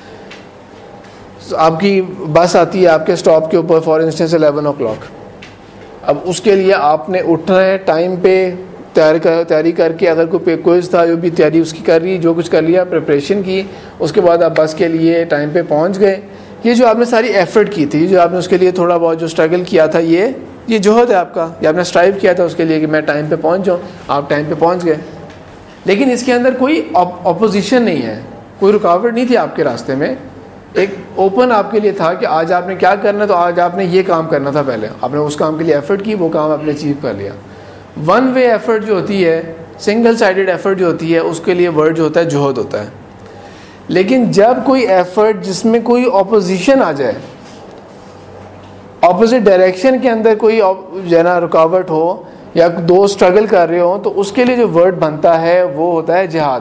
آپ کی بس آتی ہے آپ کے اسٹاپ کے اوپر for instance eleven o'clock. اب اس کے لیے آپ نے اٹھنا ہے ٹائم پہ, تیار کر تیاری کر کے, اگر کوئی کوئز تھا جو بھی تیاری اس کی کر رہی, جو کچھ کر لیا پریپریشن کی, اس کے بعد آپ بس کے لیے ٹائم پہ پہنچ گئے. یہ جو آپ نے ساری ایفرٹ کی تھی, جو آپ نے اس کے لیے تھوڑا بہت جو اسٹرگل کیا تھا, یہ یہ جوہد ہے آپ کا, یہ آپ نے اسٹرائیو کیا تھا اس کے لیے کہ میں ٹائم پہ پہنچ جاؤں. آپ ٹائم پہ پہنچ گئے, لیکن اس کے اندر کوئی اپوزیشن نہیں ہے, کوئی رکاوٹ نہیں تھی آپ کے راستے میں. ایک اوپن آپ کے لیے تھا کہ آج آپ نے کیا کرنا, تو آج آپ نے یہ کام کرنا تھا. پہلے آپ نے اس کام کے لیے ایفرٹ کی, وہ کام آپ نے اچیو کر لیا. ون وے ایفرٹ جو ہوتی ہے, سنگل سائیڈڈ ایفرٹ جو ہوتی ہے, اس کے لیے ورڈ جو ہوتا ہے جوہد ہوتا ہے. لیکن جب کوئی ایفرٹ جس میں کوئی اپوزیشن آ جائے, اپوزٹ ڈائریکشن کے اندر کوئی جو ہے نا رکاوٹ ہو یا دو اسٹرگل کر رہے ہوں تو اس کے لیے جو ورڈ بنتا ہے وہ ہوتا ہے جہاد.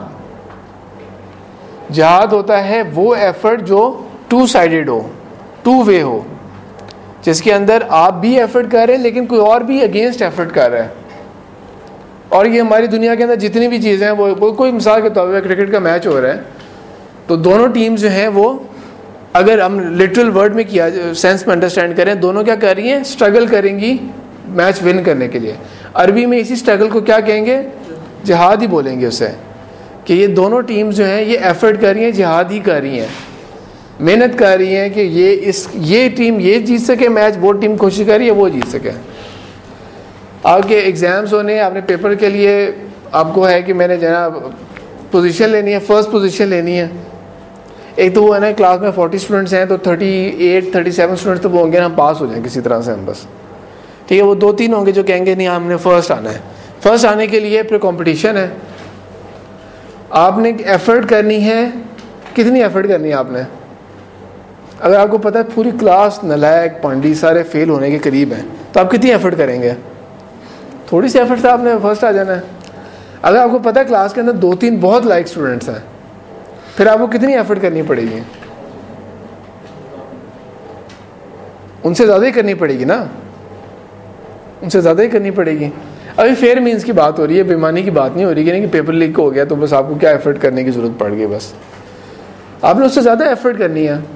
جہاد ہوتا ہے وہ ایفرٹ جو ٹو سائیڈڈ ہو, ٹو وے ہو, جس کے اندر آپ بھی ایفرٹ کر رہے ہیں لیکن کوئی اور بھی اگینسٹ ایفرٹ کر رہا ہے. اور یہ ہماری دنیا کے اندر جتنی بھی چیزیں ہیں وہ کوئی مثال کے طور پہ کرکٹ کا میچ ہو رہا ہے تو دونوں ٹیمز جو ہیں وہ اگر ہم لٹرل ورڈ میں کیا سینس میں انڈرسٹینڈ کریں, دونوں کیا کر رہی ہیں, اسٹرگل کریں گی میچ ون کرنے کے لیے. عربی میں اسی اسٹرگل کو کیا کہیں گے, جہاد ہی بولیں گے اسے, کہ یہ دونوں ٹیمز جو ہیں یہ ایفرٹ کر رہی ہیں, جہاد ہی کر رہی ہیں, محنت کر رہی ہیں کہ یہ اس یہ ٹیم یہ جیت سکے میچ, وہ ٹیم کوشش کر رہی ہے وہ جیت سکے. آپ کے ایگزامس ہونے, آپ نے پیپر کے لیے آپ کو ہے کہ میں نے جو ہے نا پوزیشن لینی ہے, فرسٹ پوزیشن لینی ہے. ایک تو وہ ہے نا کلاس میں فورٹی اسٹوڈنٹس ہیں تو thirty eight thirty seven students تو وہ ہوں گے نا, ہم پاس ہو جائیں کسی طرح سے ہم بس, ٹھیک ہے. وہ دو تین ہوں گے جو کہیں گے نہیں ہم نے فرسٹ آنا ہے. فرسٹ آنے کے لیے پھر کمپٹیشن ہے, آپ نے ایفرٹ کرنی ہے. کتنی ایفرٹ کرنی ہے آپ نے؟ اگر آپ کو پتہ ہے پوری کلاس نالائق پانڈی سارے فیل ہونے کے قریب ہیں تو آپ کتنی ایفرٹ کریں گے؟ تھوڑی سی ایفرٹ سے آپ نے فرسٹ آ جانا ہے. اگر آپ کو پتہ ہے کلاس کے اندر دو تین بہت لائق اسٹوڈنٹس ہیں پھر آپ کو کتنی ایفرٹ کرنی پڑے گی؟ ان سے زیادہ ہی کرنی پڑے گی نا, ان سے زیادہ ہی کرنی پڑے گی. ابھی فیئر مینس کی بات ہو رہی ہے, بےمانی کی بات نہیں ہو رہی کہ نہیں کہ پیپر لیک ہو گیا تو بس آپ کو کیا ایفرٹ کرنے کی ضرورت پڑ گئی, بس آپ نے اس سے زیادہ ایفرٹ کرنی ہے.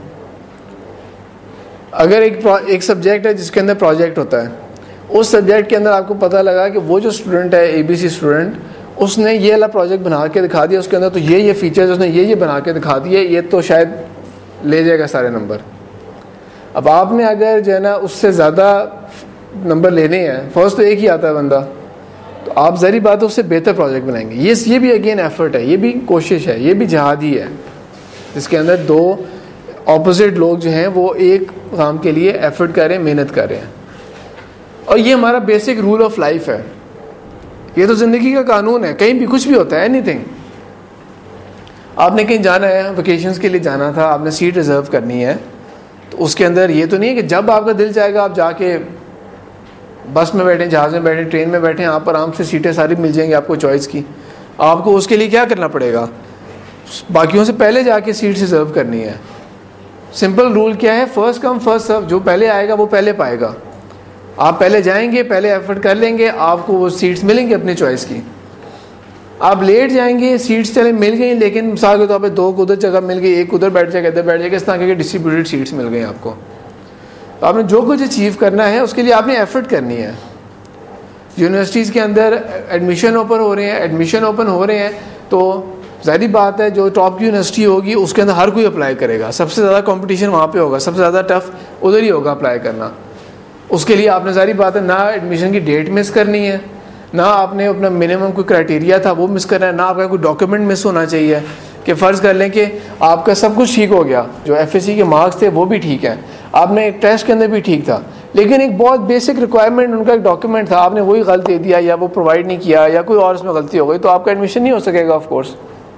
اگر ایک ایک سبجیکٹ ہے جس کے اندر پروجیکٹ ہوتا ہے, اس سبجیکٹ کے اندر آپ کو پتہ لگا کہ وہ جو اسٹوڈنٹ ہے اے بی سی اسٹوڈنٹ, اس نے یہ والا پروجیکٹ بنا کے دکھا دیا, اس کے اندر تو یہ یہ فیچرز اس نے یہ یہ بنا کے دکھا دیے, یہ تو شاید لے جائے گا سارے نمبر. اب آپ نے اگر جو ہے نا اس سے زیادہ نمبر لینے ہیں, فرسٹ تو ایک ہی آتا ہے بندہ, تو آپ ظاہری بات ہے اس سے بہتر پروجیکٹ بنائیں گے. یہ یہ بھی اگین ایفرٹ ہے, یہ بھی کوشش ہے, یہ بھی جہاد ہی ہے جس کے اندر دو اپوزٹ لوگ جو ہیں وہ ایک کام کے لیے ایفرٹ کر رہے ہیں, محنت کر رہے ہیں. اور یہ ہمارا بیسک رول آف لائف ہے, یہ تو زندگی کا قانون ہے. کہیں بھی کچھ بھی ہوتا ہے, اینی تھنگ. آپ نے کہیں جانا ہے, ویکیشنز کے لیے جانا تھا, آپ نے سیٹ ریزرو کرنی ہے, تو اس کے اندر یہ تو نہیں ہے کہ جب آپ کا دل چاہے گا آپ جا کے بس میں بیٹھیں, جہاز میں بیٹھیں, ٹرین میں بیٹھیں, آپ آرام سے سیٹیں ساری مل جائیں گی آپ کو چوائس کی. آپ کو اس کے لیے کیا کرنا پڑے گا, باقیوں سے پہلے جا کے سیٹ ریزرو کرنی ہے. سمپل رول کیا ہے, فرسٹ کم فرسٹ سرو, جو پہلے آئے گا وہ پہلے پائے گا. آپ پہلے جائیں گے, پہلے ایفرٹ کر لیں گے, آپ کو وہ سیٹس ملیں گی اپنی چوائس کی. آپ لیٹ جائیں گے, سیٹس چلے مل گئی لیکن مثال کے طور پہ دو کو ادھر جگہ مل گئی, ایک ادھر بیٹھ جائے گا, ادھر بیٹھ جائے گا, اس طرح کے ڈسٹریبیوٹیڈ سیٹس مل گئی آپ کو. تو آپ نے جو کچھ اچیو کرنا ہے اس کے لیے آپ نے ایفرٹ کرنی ہے. یونیورسٹیز کے اندر ایڈمیشن اوپن ہو رہے ہیں ایڈمیشن اوپن ہو رہے ہیں تو ظاہری بات ہے جو ٹاپ کی یونیورسٹی ہوگی اس کے اندر ہر کوئی اپلائی کرے گا. سب سے زیادہ کمپٹیشن وہاں پہ ہوگا, سب سے زیادہ ٹف ادھر ہی ہوگا اپلائی کرنا. اس کے لیے آپ نے ظاہری بات ہے نہ ایڈمیشن کی ڈیٹ مس کرنی ہے, نہ آپ نے اپنا منیمم کوئی کرائٹیریا تھا وہ مس کرنا ہے, نہ آپ کا کوئی ڈاکیومنٹ مس ہونا چاہیے. کہ فرض کر لیں کہ آپ کا سب کچھ ٹھیک ہو گیا, جو ایف ایس سی کے مارکس تھے وہ بھی ٹھیک ہیں, آپ نے ایک ٹیسٹ کے اندر بھی ٹھیک تھا, لیکن ایک بہت بیسک ریکوائرمنٹ ان کا ایک ڈاکیومنٹ تھا, آپ نے وہی غلط دے دیا یا وہ پرووائڈ نہیں کیا یا کوئی اور اس میں غلطی ہو گئی, تو آپ کا ایڈمیشن نہیں ہو سکے گا. آف کورس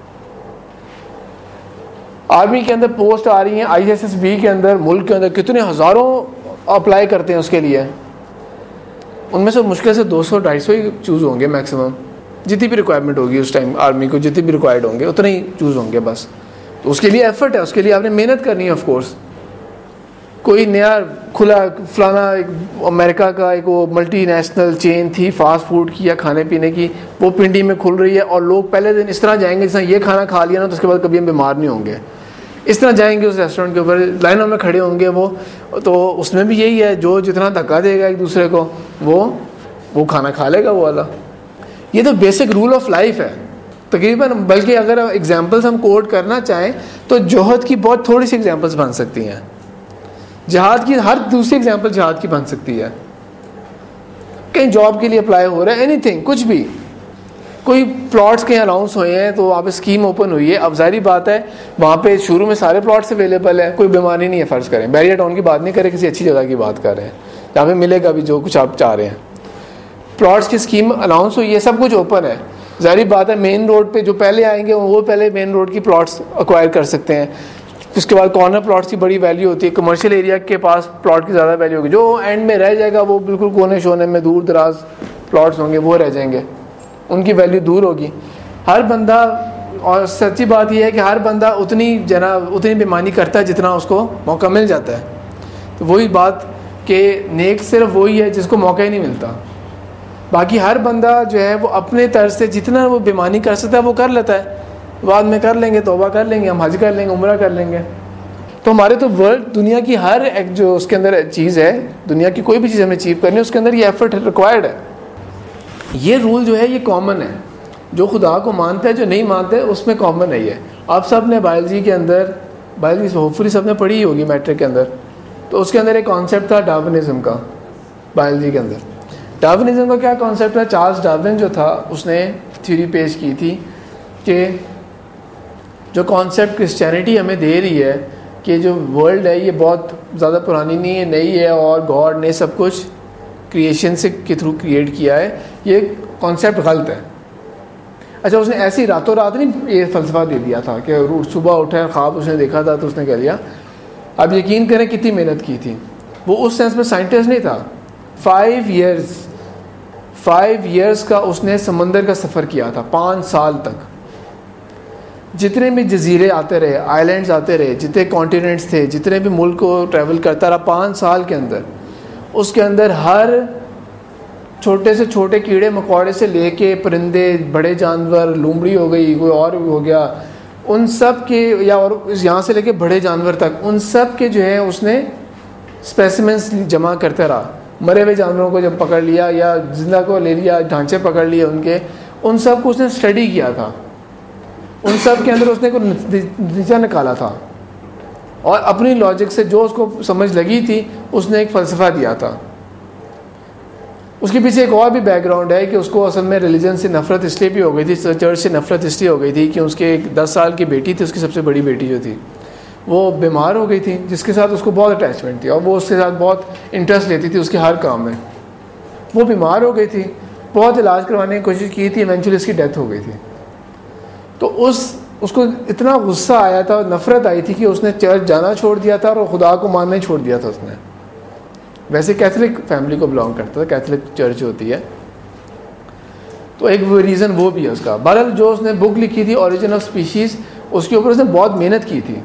آرمی کے اندر پوسٹ آ رہی ہیں, آئی ایس ایس بی کے اندر ملک کے اندر کتنے ہزاروں اپلائی کرتے ہیں اس کے لیے, ان میں سے مشکل سے دو سو ڈھائی سو ہی چوز ہوں گے میکسیمم. جتنی بھی ریکوائرمنٹ ہوگی اس ٹائم آرمی کو, جتنی بھی ریکوائرڈ ہوں گے اتنے ہی چوز ہوں گے بس. تو اس کے لیے ایفرٹ ہے, اس کے لیے آپ نے محنت کرنی ہے. آف کورس کوئی نیا کھلا فلانا امریکہ کا ایک وہ ملٹی نیشنل چین تھی فاسٹ فوڈ کی یا کھانے پینے کی, وہ پنڈی میں کھل رہی ہے, اور لوگ پہلے دن اس طرح جائیں گے جس طرح یہ کھانا کھا لیا نا تو اس کے بعد کبھی ہم بیمار نہیں ہوں گے, اس طرح جائیں گے اس ریسٹورینٹ کے اوپر, لائنوں میں کھڑے ہوں گے وہ. تو اس میں بھی یہی ہے, جو جتنا دھکا دے گا ایک دوسرے کو وہ وہ کھانا کھا لے گا وہ والا. یہ تو بیسک رول آف لائف ہے تقریباً. بلکہ اگر ایگزامپلس ہم کوٹ کرنا چاہیں تو جوہد کی بہت تھوڑی سی ایگزامپلس بن سکتی ہیں, جہاد کی ہر دوسری ایگزامپل جہاد کی بن سکتی ہے. کہیں جاب کے لیے اپلائی ہو رہا ہے, اینی تھنگ, کچھ بھی, کوئی پلاٹس کہیں الاؤنس ہوئے ہیں تو وہاں پہ اسکیم اوپن ہوئی ہے. اب ظاہری بات ہے وہاں پہ شروع میں سارے پلاٹس اویلیبل ہیں, کوئی بیماری نہیں ہے. فرض کریں بیریا ٹاؤن کی بات نہیں کریں, کسی اچھی جگہ کی بات کر رہے ہیں جہاں پہ ملے گا بھی جو کچھ آپ چاہ رہے ہیں. پلاٹس کی اسکیم الاؤنس ہوئی ہے, سب کچھ اوپن ہے. ظاہری بات ہے مین روڈ پہ جو پہلے آئیں گے وہ پہلے مین روڈ کی پلاٹس اکوائر کر سکتے ہیں. اس کے بعد کارنر پلاٹس کی بڑی ویلیو ہوتی ہے, کمرشل ایریا کے پاس پلاٹ کی زیادہ ویلیو ہوگی, جو اینڈ میں رہ جائے گا وہ بالکل کونے شونے میں دور دراز پلاٹس ہوں گے وہ رہ جائیں گے, ان کی ویلیو دور ہوگی. ہر بندہ, اور سچی بات یہ ہے کہ ہر بندہ اتنی جنا اتنی بےمانی کرتا ہے جتنا اس کو موقع مل جاتا ہے. تو وہی بات کہ نیک صرف وہی ہے جس کو موقع ہی نہیں ملتا, باقی ہر بندہ جو ہے وہ اپنے طرز سے جتنا وہ بےمانی کر سکتا ہے وہ کر لیتا ہے. بعد میں کر لیں گے, توبہ کر لیں گے, ہم حج کر لیں گے, عمرہ کر لیں گے. تو ہمارے تو ورلڈ دنیا کی ہر ایک جو اس کے اندر چیز ہے, دنیا کی کوئی بھی چیز ہمیں اچیو کرنی ہے, اس کے اندر یہ ایفرٹ ریکوائرڈ ہے. یہ رول جو ہے یہ کامن ہے, جو خدا کو مانتا ہے جو نہیں مانتا ہے اس میں کامن ہے. یہ آپ سب نے بایولوجی کے اندر, بایولوجی ہوپفلی سب نے پڑھی ہی ہوگی میٹرک کے اندر, تو اس کے اندر ایک کانسیپٹ تھا ڈارونزم کا. بایولوجی کے اندر ڈارونزم کا کیا کانسیپٹ ہے؟ چارلس ڈارون جو تھا اس نے تھیوری پیش کی تھی کہ جو کانسیپٹ کرسچینٹی ہمیں دے رہی ہے کہ جو ورلڈ ہے یہ بہت زیادہ پرانی نہیں ہے, نئی ہے, اور گاڈ نے سب کچھ کریشن سے کے تھرو کریٹ کیا ہے, یہ کانسیپٹ غلط ہے. اچھا, اس نے ایسی راتوں رات نہیں یہ فلسفہ دے دیا تھا کہ صبح اٹھا خواب اس نے دیکھا تھا تو اس نے کہہ لیا. اب یقین کریں کتنی محنت کی تھی وہ, اس سینس میں سائنٹسٹ نہیں تھا. فائیو ایئرز فائیو ایئرز کا اس نے سمندر کا سفر کیا تھا, پانچ سال تک. جتنے بھی جزیرے آتے رہے, آئی لینڈز آتے رہے, جتنے کانٹیننٹس تھے, جتنے بھی ملک کو ٹریول کرتا رہا, پانچ سال کے اندر اس کے اندر ہر چھوٹے سے چھوٹے کیڑے مکوڑے سے لے کے پرندے, بڑے جانور, لومڑی ہو گئی, کوئی اور ہو گیا, ان سب کے, یا اور یہاں سے لے کے بڑے جانور تک, ان سب کے جو ہے اس نے اسپیسیمنس جمع کرتا رہا. مرے ہوئے جانوروں کو جب پکڑ لیا یا زندہ کو لے لیا, ڈھانچے پکڑ لیے ان کے, ان سب کو اس نے اسٹڈی کیا تھا. ان سب کے اندر اس نے کوئی نتیجہ نکالا تھا, اور اپنی لاجک سے جو اس کو سمجھ لگی تھی اس نے ایک فلسفہ دیا تھا. اس کے پیچھے ایک اور بھی بیک گراؤنڈ ہے کہ اس کو اصل میں ریلیجن سے نفرت اس لیے بھی ہو گئی تھی, چرچ سے نفرت اس لیے ہو گئی تھی کہ اس کے ایک دس سال کی بیٹی تھی, اس کی سب سے بڑی بیٹی جو تھی وہ بیمار ہو گئی تھی, جس کے ساتھ اس کو بہت اٹیچمنٹ تھی, اور وہ اس کے ساتھ بہت انٹرسٹ لیتی تھی اس کے ہر کام میں. وہ بیمار ہو گئی تھی, بہت علاج کروانے کی کوشش کی تھی, ایونچولی اس کی ڈیتھ ہو گئی تھی. تو اس اس کو اتنا غصہ آیا تھا, نفرت آئی تھی کہ اس نے چرچ جانا چھوڑ دیا تھا اور خدا کو ماننا ہی چھوڑ دیا تھا. اس نے ویسے کیتھولک فیملی کو بلانگ کرتا تھا, کیتھولک چرچ ہوتی ہے, تو ایک وہ ریزن وہ بھی ہے اس کا. بہرحال جو اس نے بک لکھی تھی اوریجن آف اسپیشیز, اس کے اوپر اس نے بہت محنت کی تھی.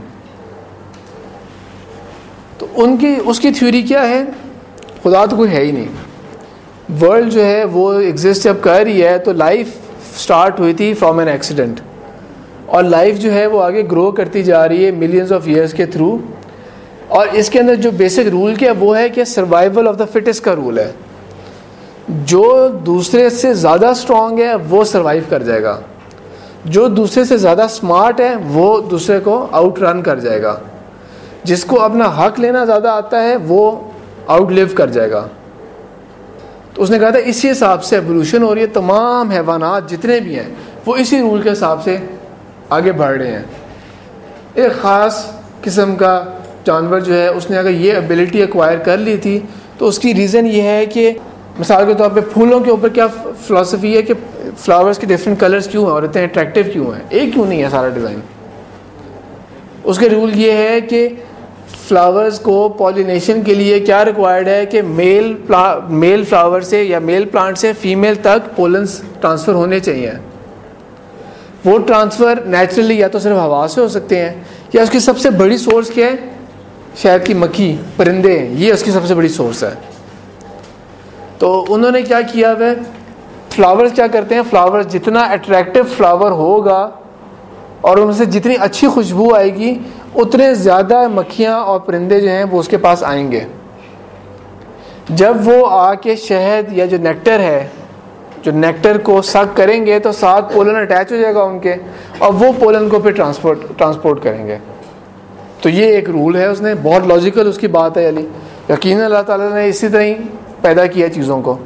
تو ان کی اس کی تھیوری کیا ہے؟ خدا تو کوئی ہے ہی نہیں, ورلڈ جو ہے وہ ایگزسٹ جب کر رہی ہے تو لائف سٹارٹ ہوئی تھی فرام این ایکسیڈنٹ, اور لائف جو ہے وہ آگے گرو کرتی جا رہی ہے ملینز آف ایئرس کے تھرو. اور اس کے اندر جو بیسک رول کیا وہ ہے کہ سروائیول آف دا فٹسٹ کا رول ہے. جو دوسرے سے زیادہ اسٹرانگ ہے وہ سروائیو کر جائے گا, جو دوسرے سے زیادہ اسمارٹ ہے وہ دوسرے کو آؤٹ رن کر جائے گا, جس کو اپنا حق لینا زیادہ آتا ہے وہ آؤٹ لیو کر جائے گا. تو اس نے کہا تھا اسی حساب سے ایوولوشن ہو رہی ہے, تمام حیوانات جتنے بھی ہیں وہ اسی رول کے حساب سے آگے بڑھ رہے ہیں. ایک خاص قسم کا جانور جو ہے اس نے اگر یہ ایبلٹی ایکوائر کر لی تھی تو اس کی ریزن یہ ہے کہ مثال کے طور پہ پھولوں کے اوپر کیا فلسفی ہے کہ فلاورز کے ڈفرینٹ کلرز کیوں ہیں اور اتنے اٹریکٹیو کیوں ہیں, ایک کیوں نہیں ہے سارا ڈیزائن. اس کے رول یہ ہے کہ فلاورز کو پالینیشن کے لیے کیا ریکوائرڈ ہے کہ میل میل فلاور سے یا میل پلانٹ سے فیمیل تک پولنس ٹرانسفر ہونے چاہیے. وہ ٹرانسفر نیچرلی یا تو صرف ہوا سے ہو سکتے ہیں, یا اس کی سب سے بڑی سورس کیا ہے؟ شہد کی مکھی, پرندے, یہ اس کی سب سے بڑی سورس ہے. تو انہوں نے کیا کیا ہے, فلاورز کیا کرتے ہیں, فلاور جتنا اٹریکٹیو فلاور ہوگا اور ان سے جتنی اچھی خوشبو آئے گی اتنے زیادہ مکھیاں اور پرندے جو ہیں وہ اس کے پاس آئیں گے. جب وہ آ کے شہد یا جو نیکٹر ہے, جو نیکٹر کو سک کریں گے تو ساتھ پولن اٹیچ ہو جائے گا ان کے, اور وہ پولن کو پھر ٹرانسپورٹ ٹرانسپورٹ کریں گے. تو یہ ایک رول ہے, اس نے بہت لاجیکل اس کی بات ہے. علی یقیناً اللہ تعالیٰ نے اسی طرح ہی پیدا کیا چیزوں کو.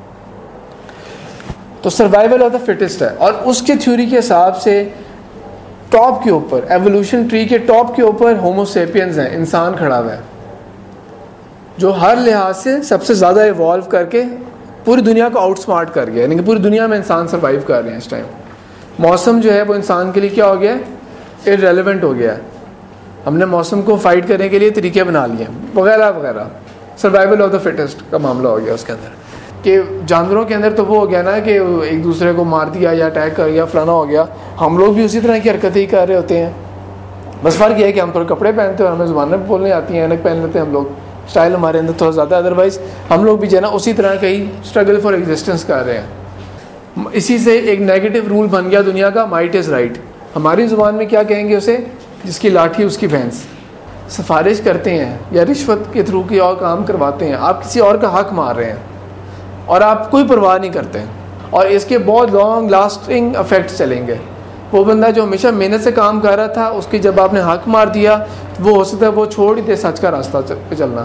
تو سروائیول آف دا فٹسٹ ہے, اور اس کے تھیوری کے حساب سے ٹاپ کے اوپر, ایوولوشن ٹری کے ٹاپ کے اوپر ہومو سیپینز ہیں, انسان کھڑا ہوا ہے جو ہر لحاظ سے سب سے زیادہ ایوالو کر کے پوری دنیا کو آؤٹ سمارٹ کر گیا. یعنی کہ پوری دنیا میں انسان سروائیو کر رہے ہیں اس ٹائم. موسم جو ہے وہ انسان کے لیے کیا ہو گیا ہے, ارریلیونٹ ہو گیا ہے. ہم نے موسم کو فائٹ کرنے کے لیے طریقے بنا لیے وغیرہ وغیرہ. سروائیول آف دا فٹسٹ کا معاملہ ہو گیا اس کے اندر. کہ جانوروں کے اندر تو وہ ہو گیا نا کہ ایک دوسرے کو مار دیا یا اٹیک کر گیا فلانا ہو گیا. ہم لوگ بھی اسی طرح کی حرکتیں ہی کر رہے ہوتے ہیں. بس فرق یہ ہے کہ ہم تھوڑے کپڑے پہنتے ہیں اور ہمیں زبانیں بولنے آتی ہیں, اینک پہن لیتے ہیں ہم لوگ, اسٹائل ہمارے اندر تھوڑا زیادہ. ادروائز ہم لوگ بھی جو ہے نا اسی طرح کا ہی اسٹرگل فار ایگزسٹنس کر رہے ہیں. اسی سے ایک نیگیٹو رول بن گیا دنیا کا, مائٹ از رائٹ. ہماری زبان میں کیا کہیں گے اسے, جس کی لاٹھی اس کی بھینس. سفارش کرتے ہیں یا رشوت کے تھرو کی اور کام کرواتے ہیں, آپ کسی اور کا حق مار رہے ہیں اور آپ کوئی پرواہ نہیں کرتے, اور اس کے بہت لانگ لاسٹنگ افیکٹ چلیں گے. وہ بندہ جو ہمیشہ محنت سے کام کر رہا تھا, اس کی جب آپ نے حق مار دیا, وہ ہو سکتا ہے وہ چھوڑ ہی دے سچ کا راستہ پہ چلنا.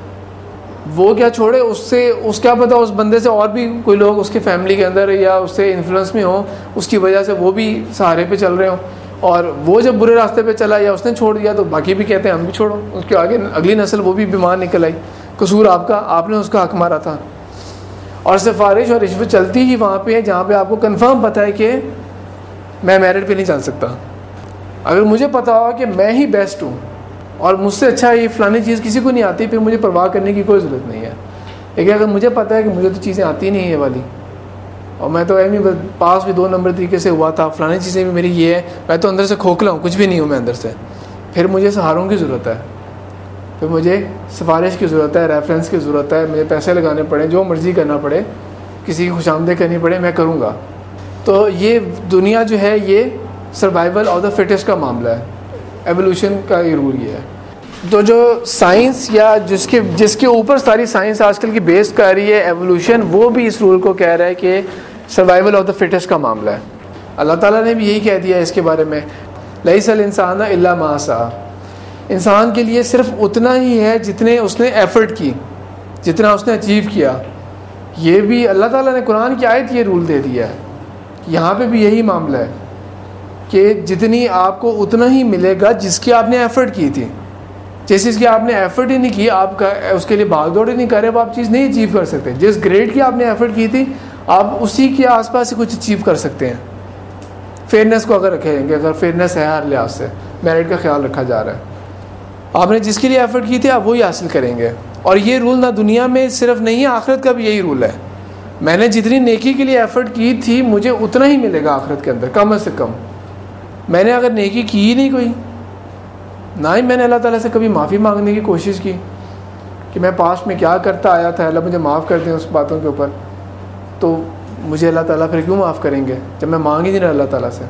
وہ کیا چھوڑے, اس سے اس کیا پتا اس بندے سے اور بھی کوئی لوگ اس کے فیملی کے اندر یا اس سے انفلوئنس میں ہوں, اس کی وجہ سے وہ بھی سہارے پہ چل رہے ہوں. اور وہ جب برے راستے پہ چلا یا اس نے چھوڑ دیا تو باقی بھی کہتے ہیں ہم بھی چھوڑو. اس کے آگے اگلی نسل وہ بھی بیمار نکل آئی. قصور آپ کا, آپ نے اس کا حق مارا تھا. اور سفارش اور رشوت چلتی ہی وہاں پہ ہے جہاں پہ آپ کو کنفرم پتہ ہے کہ میں میرٹ پہ نہیں چل سکتا. اگر مجھے پتا ہو کہ میں ہی بیسٹ ہوں اور مجھ سے اچھا یہ فلانی چیز کسی کو نہیں آتی, پھر مجھے پرواہ کرنے کی کوئی ضرورت نہیں ہے. لیکن اگر مجھے پتا ہے کہ مجھے تو چیزیں آتی نہیں یہ والی, اور میں تو ایم پاس بھی دو نمبر طریقے سے ہوا تھا, فلانی چیزیں بھی میری یہ ہے, میں تو اندر سے کھوکھلا ہوں, کچھ بھی نہیں ہوں میں اندر سے, پھر مجھے سہاروں کی ضرورت ہے, پھر مجھے سفارش کی ضرورت ہے, ریفرنس کی ضرورت ہے, مجھے پیسے لگانے پڑے, جو مرضی کرنا پڑے, کسی کی خوش آمدید کرنی پڑے, میں کروں گا. تو یہ دنیا جو ہے یہ سروائیول آف دا فٹسٹ کا معاملہ ہے, ایوولوشن کا یہ رول یہ ہے. تو جو سائنس یا جس کے جس کے اوپر ساری سائنس آج کل کی بیس کر رہی ہے ایوولوشن, وہ بھی اس رول کو کہہ رہا ہے کہ سروائیول آف دا فٹسٹ کا معاملہ ہے. اللہ تعالیٰ نے بھی یہی کہہ دیا ہے اس کے بارے میں, لیس الانسان الا ما سعی. انسان کے لیے صرف اتنا ہی ہے جتنے اس نے ایفرٹ کی, جتنا اس نے اچیو کیا. یہ بھی اللہ تعالیٰ نے قرآن کی آیت یہ رول دے دیا ہے. یہاں پہ بھی یہی معاملہ ہے کہ جتنی آپ کو اتنا ہی ملے گا جس کی آپ نے ایفرٹ کی تھی. جس چیز کی آپ نے ایفرٹ ہی نہیں کی, آپ کا اس کے لیے بھاگ دوڑ ہی نہیں کر رہے, وہ آپ چیز نہیں اچیو کر سکتے. جس گریڈ کی آپ نے ایفرٹ کی تھی, آپ اسی کے آس پاس سے کچھ اچیو کر سکتے ہیں. فیئرنیس کو اگر رکھیں گے, اگر فیئرنیس ہے ہر لحاظ سے, میرٹ کا خیال رکھا جا رہا ہے, آپ نے جس کے لیے ایفرٹ کی تھی آپ وہی حاصل کریں گے. اور یہ رول نہ دنیا میں صرف نہیں, آخرت کا بھی یہی رول ہے. میں نے جتنی نیکی کے لیے ایفرٹ کی تھی, مجھے اتنا ہی ملے گا آخرت کے اندر, کم از کم. میں نے اگر نیکی کی ہی نہیں کوئی, نہ ہی میں نے اللہ تعالیٰ سے کبھی معافی مانگنے کی کوشش کی کہ میں پاسٹ میں کیا کرتا آیا تھا, اللہ مجھے معاف کر دیں اس باتوں کے اوپر, تو مجھے اللہ تعالیٰ پھر کیوں معاف کریں گے جب میں مانگ ہی نہیں رہا اللہ تعالیٰ سے.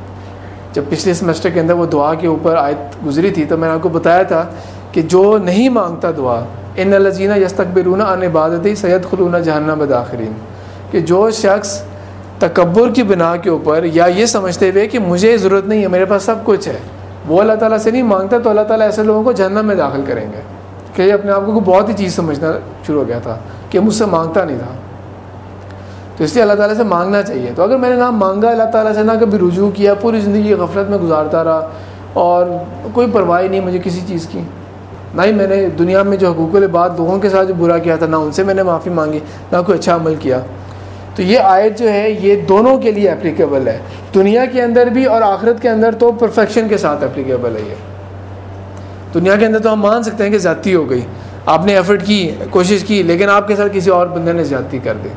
جب پچھلے سیمسٹر کے اندر وہ دعا کے اوپر آیت گزری تھی تو میں نے آپ کو بتایا تھا کہ جو نہیں مانگتا دعا, ان الذین یستکبرون عن عبادتی سیدخلون جہنم داخرین, کہ جو شخص تکبر کی بنا کے اوپر یا یہ سمجھتے ہوئے کہ مجھے ضرورت نہیں ہے, میرے پاس سب کچھ ہے, وہ اللہ تعالیٰ سے نہیں مانگتا, تو اللہ تعالیٰ ایسے لوگوں کو جہنم میں داخل کریں گے. کہ یہ اپنے آپ کو بہت ہی چیز سمجھنا شروع ہو گیا تھا کہ مجھ سے مانگتا نہیں تھا, تو اس لیے اللہ تعالیٰ سے مانگنا چاہیے. تو اگر میں نے نہ مانگا اللہ تعالیٰ سے, نہ کبھی رجوع کیا, پوری زندگی غفلت میں گزارتا رہا اور کوئی پرواہ نہیں مجھے کسی چیز کی, نہ ہی میں نے دنیا میں جو حقوق العباد لوگوں کے ساتھ جو برا کیا تھا, نہ ان سے میں نے معافی مانگی, نہ کوئی اچھا عمل کیا. تو یہ آیت جو ہے یہ دونوں کے لیے اپلیکیبل ہے, دنیا کے اندر بھی اور آخرت کے اندر تو پرفیکشن کے ساتھ اپلیکیبل ہے. یہ دنیا کے اندر تو ہم مان سکتے ہیں کہ زیادتی ہو گئی, آپ نے ایفرٹ کی, کوشش کی, لیکن آپ کے ساتھ کسی اور بندے نے زیادتی کر دی.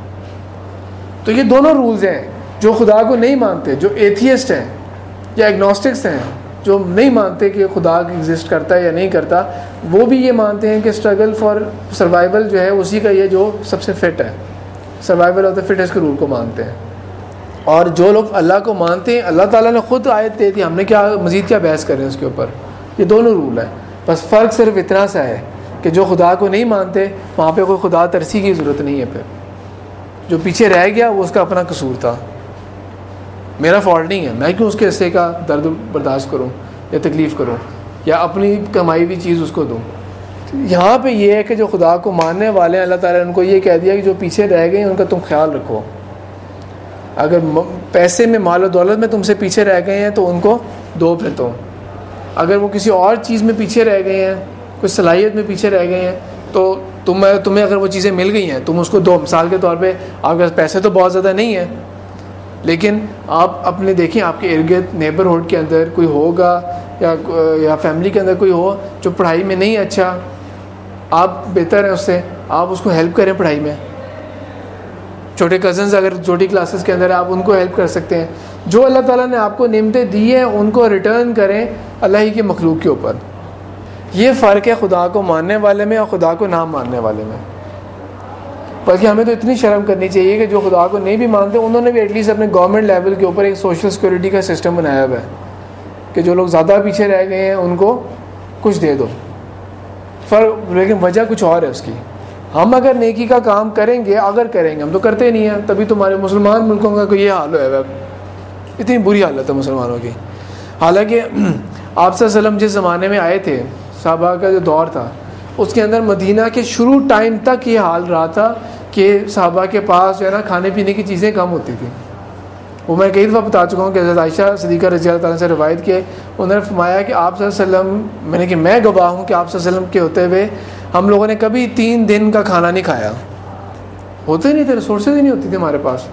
تو یہ دونوں رولز ہیں. جو خدا کو نہیں مانتے, جو ایتھیسٹ ہیں یا ایگنوسٹکس ہیں, جو نہیں مانتے کہ خدا ایگزسٹ کرتا ہے یا نہیں کرتا, وہ بھی یہ مانتے ہیں کہ اسٹرگل فار سروائیول جو ہے اسی کا یہ جو سب سے فٹ ہے, سروائیول آف دا فٹسٹ کے رول کو مانتے ہیں. اور جو لوگ اللہ کو مانتے ہیں, اللہ تعالیٰ نے خود آیت دے دی, ہم نے کیا مزید کیا بحث کریں اس کے اوپر. یہ دونوں رول ہیں, بس فرق صرف اتنا سا ہے کہ جو خدا کو نہیں مانتے وہاں پہ کوئی خدا ترسی کی ضرورت نہیں ہے. پھر جو پیچھے رہ گیا وہ اس کا اپنا قصور تھا, میرا فالٹ نہیں ہے, میں کیوں اس کے حصے کا درد برداشت کروں یا تکلیف کروں یا اپنی کمائی ہوئی چیز اس کو دوں. یہاں پہ یہ ہے کہ جو خدا کو ماننے والے ہیں, اللہ تعالیٰ نے ان کو یہ کہہ دیا کہ جو پیچھے رہ گئے ہیں ان کا تم خیال رکھو. اگر پیسے میں, مال و دولت میں تم سے پیچھے رہ گئے ہیں تو ان کو دو پھر تو. اگر وہ کسی اور چیز میں پیچھے رہ گئے ہیں, کوئی صلاحیت میں پیچھے رہ گئے ہیں, تو تم تمہیں اگر وہ چیزیں مل گئی ہیں تم اس کو دو. مثال کے طور پہ آپ کے پاس پیسے تو بہت زیادہ نہیں ہیں, لیکن آپ اپنے دیکھیں آپ کے ارد گرد نیبرہڈ کے اندر کوئی ہوگا یا یا فیملی کے اندر کوئی ہو جو پڑھائی میں نہیں اچھا، آپ بہتر ہیں اس سے، آپ اس کو ہیلپ کریں پڑھائی میں. چھوٹے کزنز اگر چھوٹی کلاسز کے اندر آپ ان کو ہیلپ کر سکتے ہیں. جو اللہ تعالیٰ نے آپ کو نعمتیں دی ہیں ان کو ریٹرن کریں اللہ ہی کے مخلوق کے اوپر. یہ فرق ہے خدا کو ماننے والے میں اور خدا کو نہ ماننے والے میں. بلکہ ہمیں تو اتنی شرم کرنی چاہیے کہ جو خدا کو نہیں بھی مانتے انہوں نے بھی ایٹ لیسٹ اپنے گورنمنٹ لیول کے اوپر ایک سوشل سیکورٹی کا سسٹم بنایا ہوا ہے کہ جو لوگ زیادہ پیچھے رہ گئے ہیں ان کو کچھ دے دو. فرق لیکن وجہ کچھ اور ہے اس کی. ہم اگر نیکی کا کام کریں گے، اگر کریں گے، ہم تو کرتے نہیں ہیں، تبھی تمہارے مسلمان ملکوں کا کوئی یہ حال ہے. اتنی بری حالت ہے مسلمانوں کی. حالانکہ آپ صلی اللہ علیہ وسلم جس زمانے میں آئے تھے، صحابہ کا جو دور تھا اس کے اندر مدینہ کے شروع ٹائم تک یہ حال رہا تھا کہ صحابہ کے پاس جو ہے نا کھانے پینے کی چیزیں کم ہوتی تھیں. وہ میں کئی دفعہ بتا چکا ہوں کہ حضرت عائشہ صدیقہ رضی اللہ تعالیٰ سے روایت کیے، انہوں نے فرمایا کہ آپ صلی اللہ علیہ وسلم، میں نے کہ میں گواہ ہوں کہ آپ صلی اللہ علیہ وسلم کے ہوتے ہوئے ہم لوگوں نے کبھی تین دن کا کھانا نہیں کھایا. ہوتے نہیں تھے، ریسورسز ہی نہیں ہوتی تھی ہمارے پاس.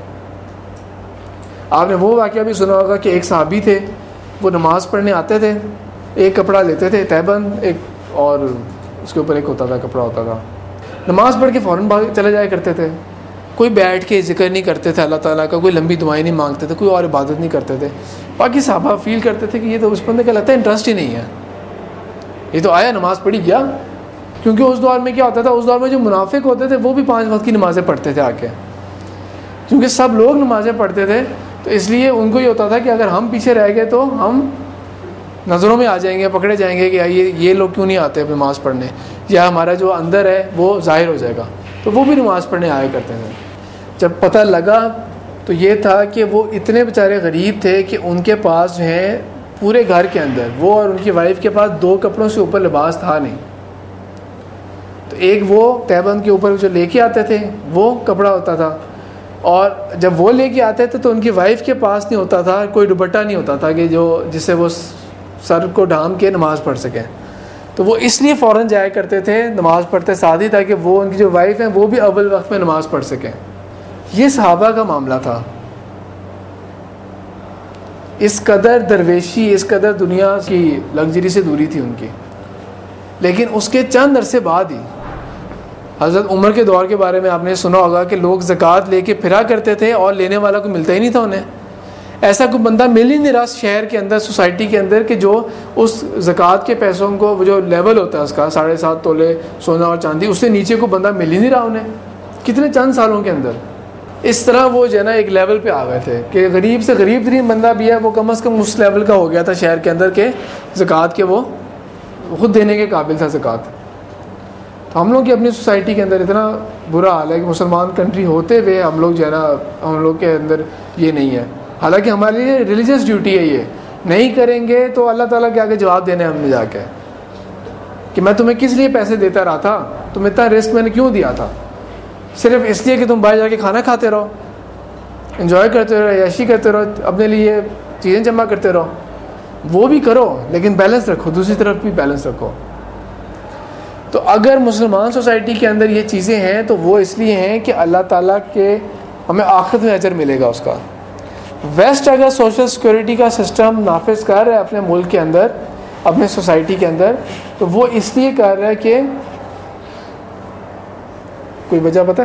آپ نے وہ واقعہ بھی سنا ہوگا کہ ایک صحابی تھے، وہ نماز پڑھنے آتے تھے، ایک کپڑا لیتے تھے تہبند، ایک اور اس کے اوپر ایک ہوتا تھا کپڑا ہوتا تھا، نماز پڑھ کے فوراً بھاگ چلے جایا کرتے تھے. کوئی بیٹھ کے ذکر نہیں کرتے تھے اللہ تعالیٰ کا، کوئی لمبی دعائیں نہیں مانگتے تھے، کوئی اور عبادت نہیں کرتے تھے. باقی صحابہ فیل کرتے تھے کہ یہ تو اس بندے کا لگتا ہے انٹرسٹ ہی نہیں ہے، یہ تو آیا نماز پڑھی گیا. کیونکہ اس دور میں کیا ہوتا تھا، اس دور میں جو منافق ہوتے تھے وہ بھی پانچ وقت کی نمازیں پڑھتے تھے آ کے. کیونکہ سب لوگ نمازیں پڑھتے تھے تو اس لیے ان کو یہ ہوتا تھا کہ اگر ہم پیچھے رہ گئے تو ہم نظروں میں آ جائیں گے، پکڑے جائیں گے کہ یہ یہ لوگ کیوں نہیں آتے نماز پڑھنے، یا ہمارا جو اندر ہے وہ ظاہر ہو جائے گا. تو وہ بھی نماز پڑھنے آیا کرتے تھے. جب پتہ لگا تو یہ تھا کہ وہ اتنے بیچارے غریب تھے کہ ان کے پاس جو ہے پورے گھر کے اندر وہ اور ان کی وائف کے پاس دو کپڑوں سے اوپر لباس تھا نہیں. تو ایک وہ تہبند کے اوپر جو لے کے آتے تھے وہ کپڑا ہوتا تھا، اور جب وہ لے کے آتے تھے تو ان کی وائف کے پاس نہیں ہوتا تھا، کوئی دوپٹہ نہیں ہوتا تھا کہ جو جس سے وہ سر کو ڈھانپ کے نماز پڑھ سکیں. تو وہ اس لیے فوراً جایا کرتے تھے نماز پڑھتے ساتھ ہی تاکہ وہ ان کی جو وائف ہیں وہ بھی اول وقت میں نماز پڑھ سکیں. یہ صحابہ کا معاملہ تھا. اس قدر درویشی، اس قدر دنیا کی لگژری سے دوری تھی ان کی. لیکن اس کے چند عرصے بعد ہی حضرت عمر کے دور کے بارے میں آپ نے سنا ہوگا کہ لوگ زکوٰۃ لے کے پھرا کرتے تھے اور لینے والا کوئی ملتا ہی نہیں تھا انہیں. ایسا کوئی بندہ مل ہی نہیں رہا شہر کے اندر، سوسائٹی کے اندر، کہ جو اس زکوٰۃ کے پیسوں کو، وہ جو لیول ہوتا ہے اس کا ساڑھے سات تولے سونا اور چاندی، اس سے نیچے کو بندہ مل ہی نہیں رہا انہیں کتنے چند سالوں کے اندر. اس طرح وہ جو ہے نا ایک لیول پہ آ گئے تھے کہ غریب سے غریب ترین بندہ بھی ہے وہ کم از کم اس لیول کا ہو گیا تھا شہر کے اندر کہ زکوٰۃ کے وہ خود دینے کے قابل تھا زکوٰۃ. تو ہم لوگ کی اپنی سوسائٹی کے اندر اتنا برا حال ہے کہ مسلمان کنٹری ہوتے ہوئے ہم لوگ جو ہے نا ہم لوگ کے اندر یہ نہیں ہے. حالانکہ ہمارے لیے ریلیجیس ڈیوٹی ہے، یہ نہیں کریں گے تو اللہ تعالیٰ کے آگے جواب دینے ہم نے جا کے کہ میں تمہیں کس لیے پیسے دیتا رہا تھا، تمہیں اتنا رسک میں نے کیوں دیا تھا، صرف اس لیے کہ تم باہر جا کے کھانا کھاتے رہو، انجوائے کرتے رہو، عیاشی کرتے رہو، اپنے لیے چیزیں جمع کرتے رہو. وہ بھی کرو لیکن بیلنس رکھو، دوسری طرف بھی بیلنس رکھو. تو اگر مسلمان سوسائٹی کے اندر یہ چیزیں ہیں تو وہ اس لیے ہیں کہ اللہ تعالیٰ کے ہمیں آخرت میں اجر ملے گا اس کا. ویسٹ اگر سوشل سیکورٹی کا سسٹم نافذ کر رہا ہے اپنے ملک کے اندر، اپنے سوسائٹی کے اندر، تو وہ اس لیے کر رہا ہے کہ کوئی وجہ پتہ ہے؟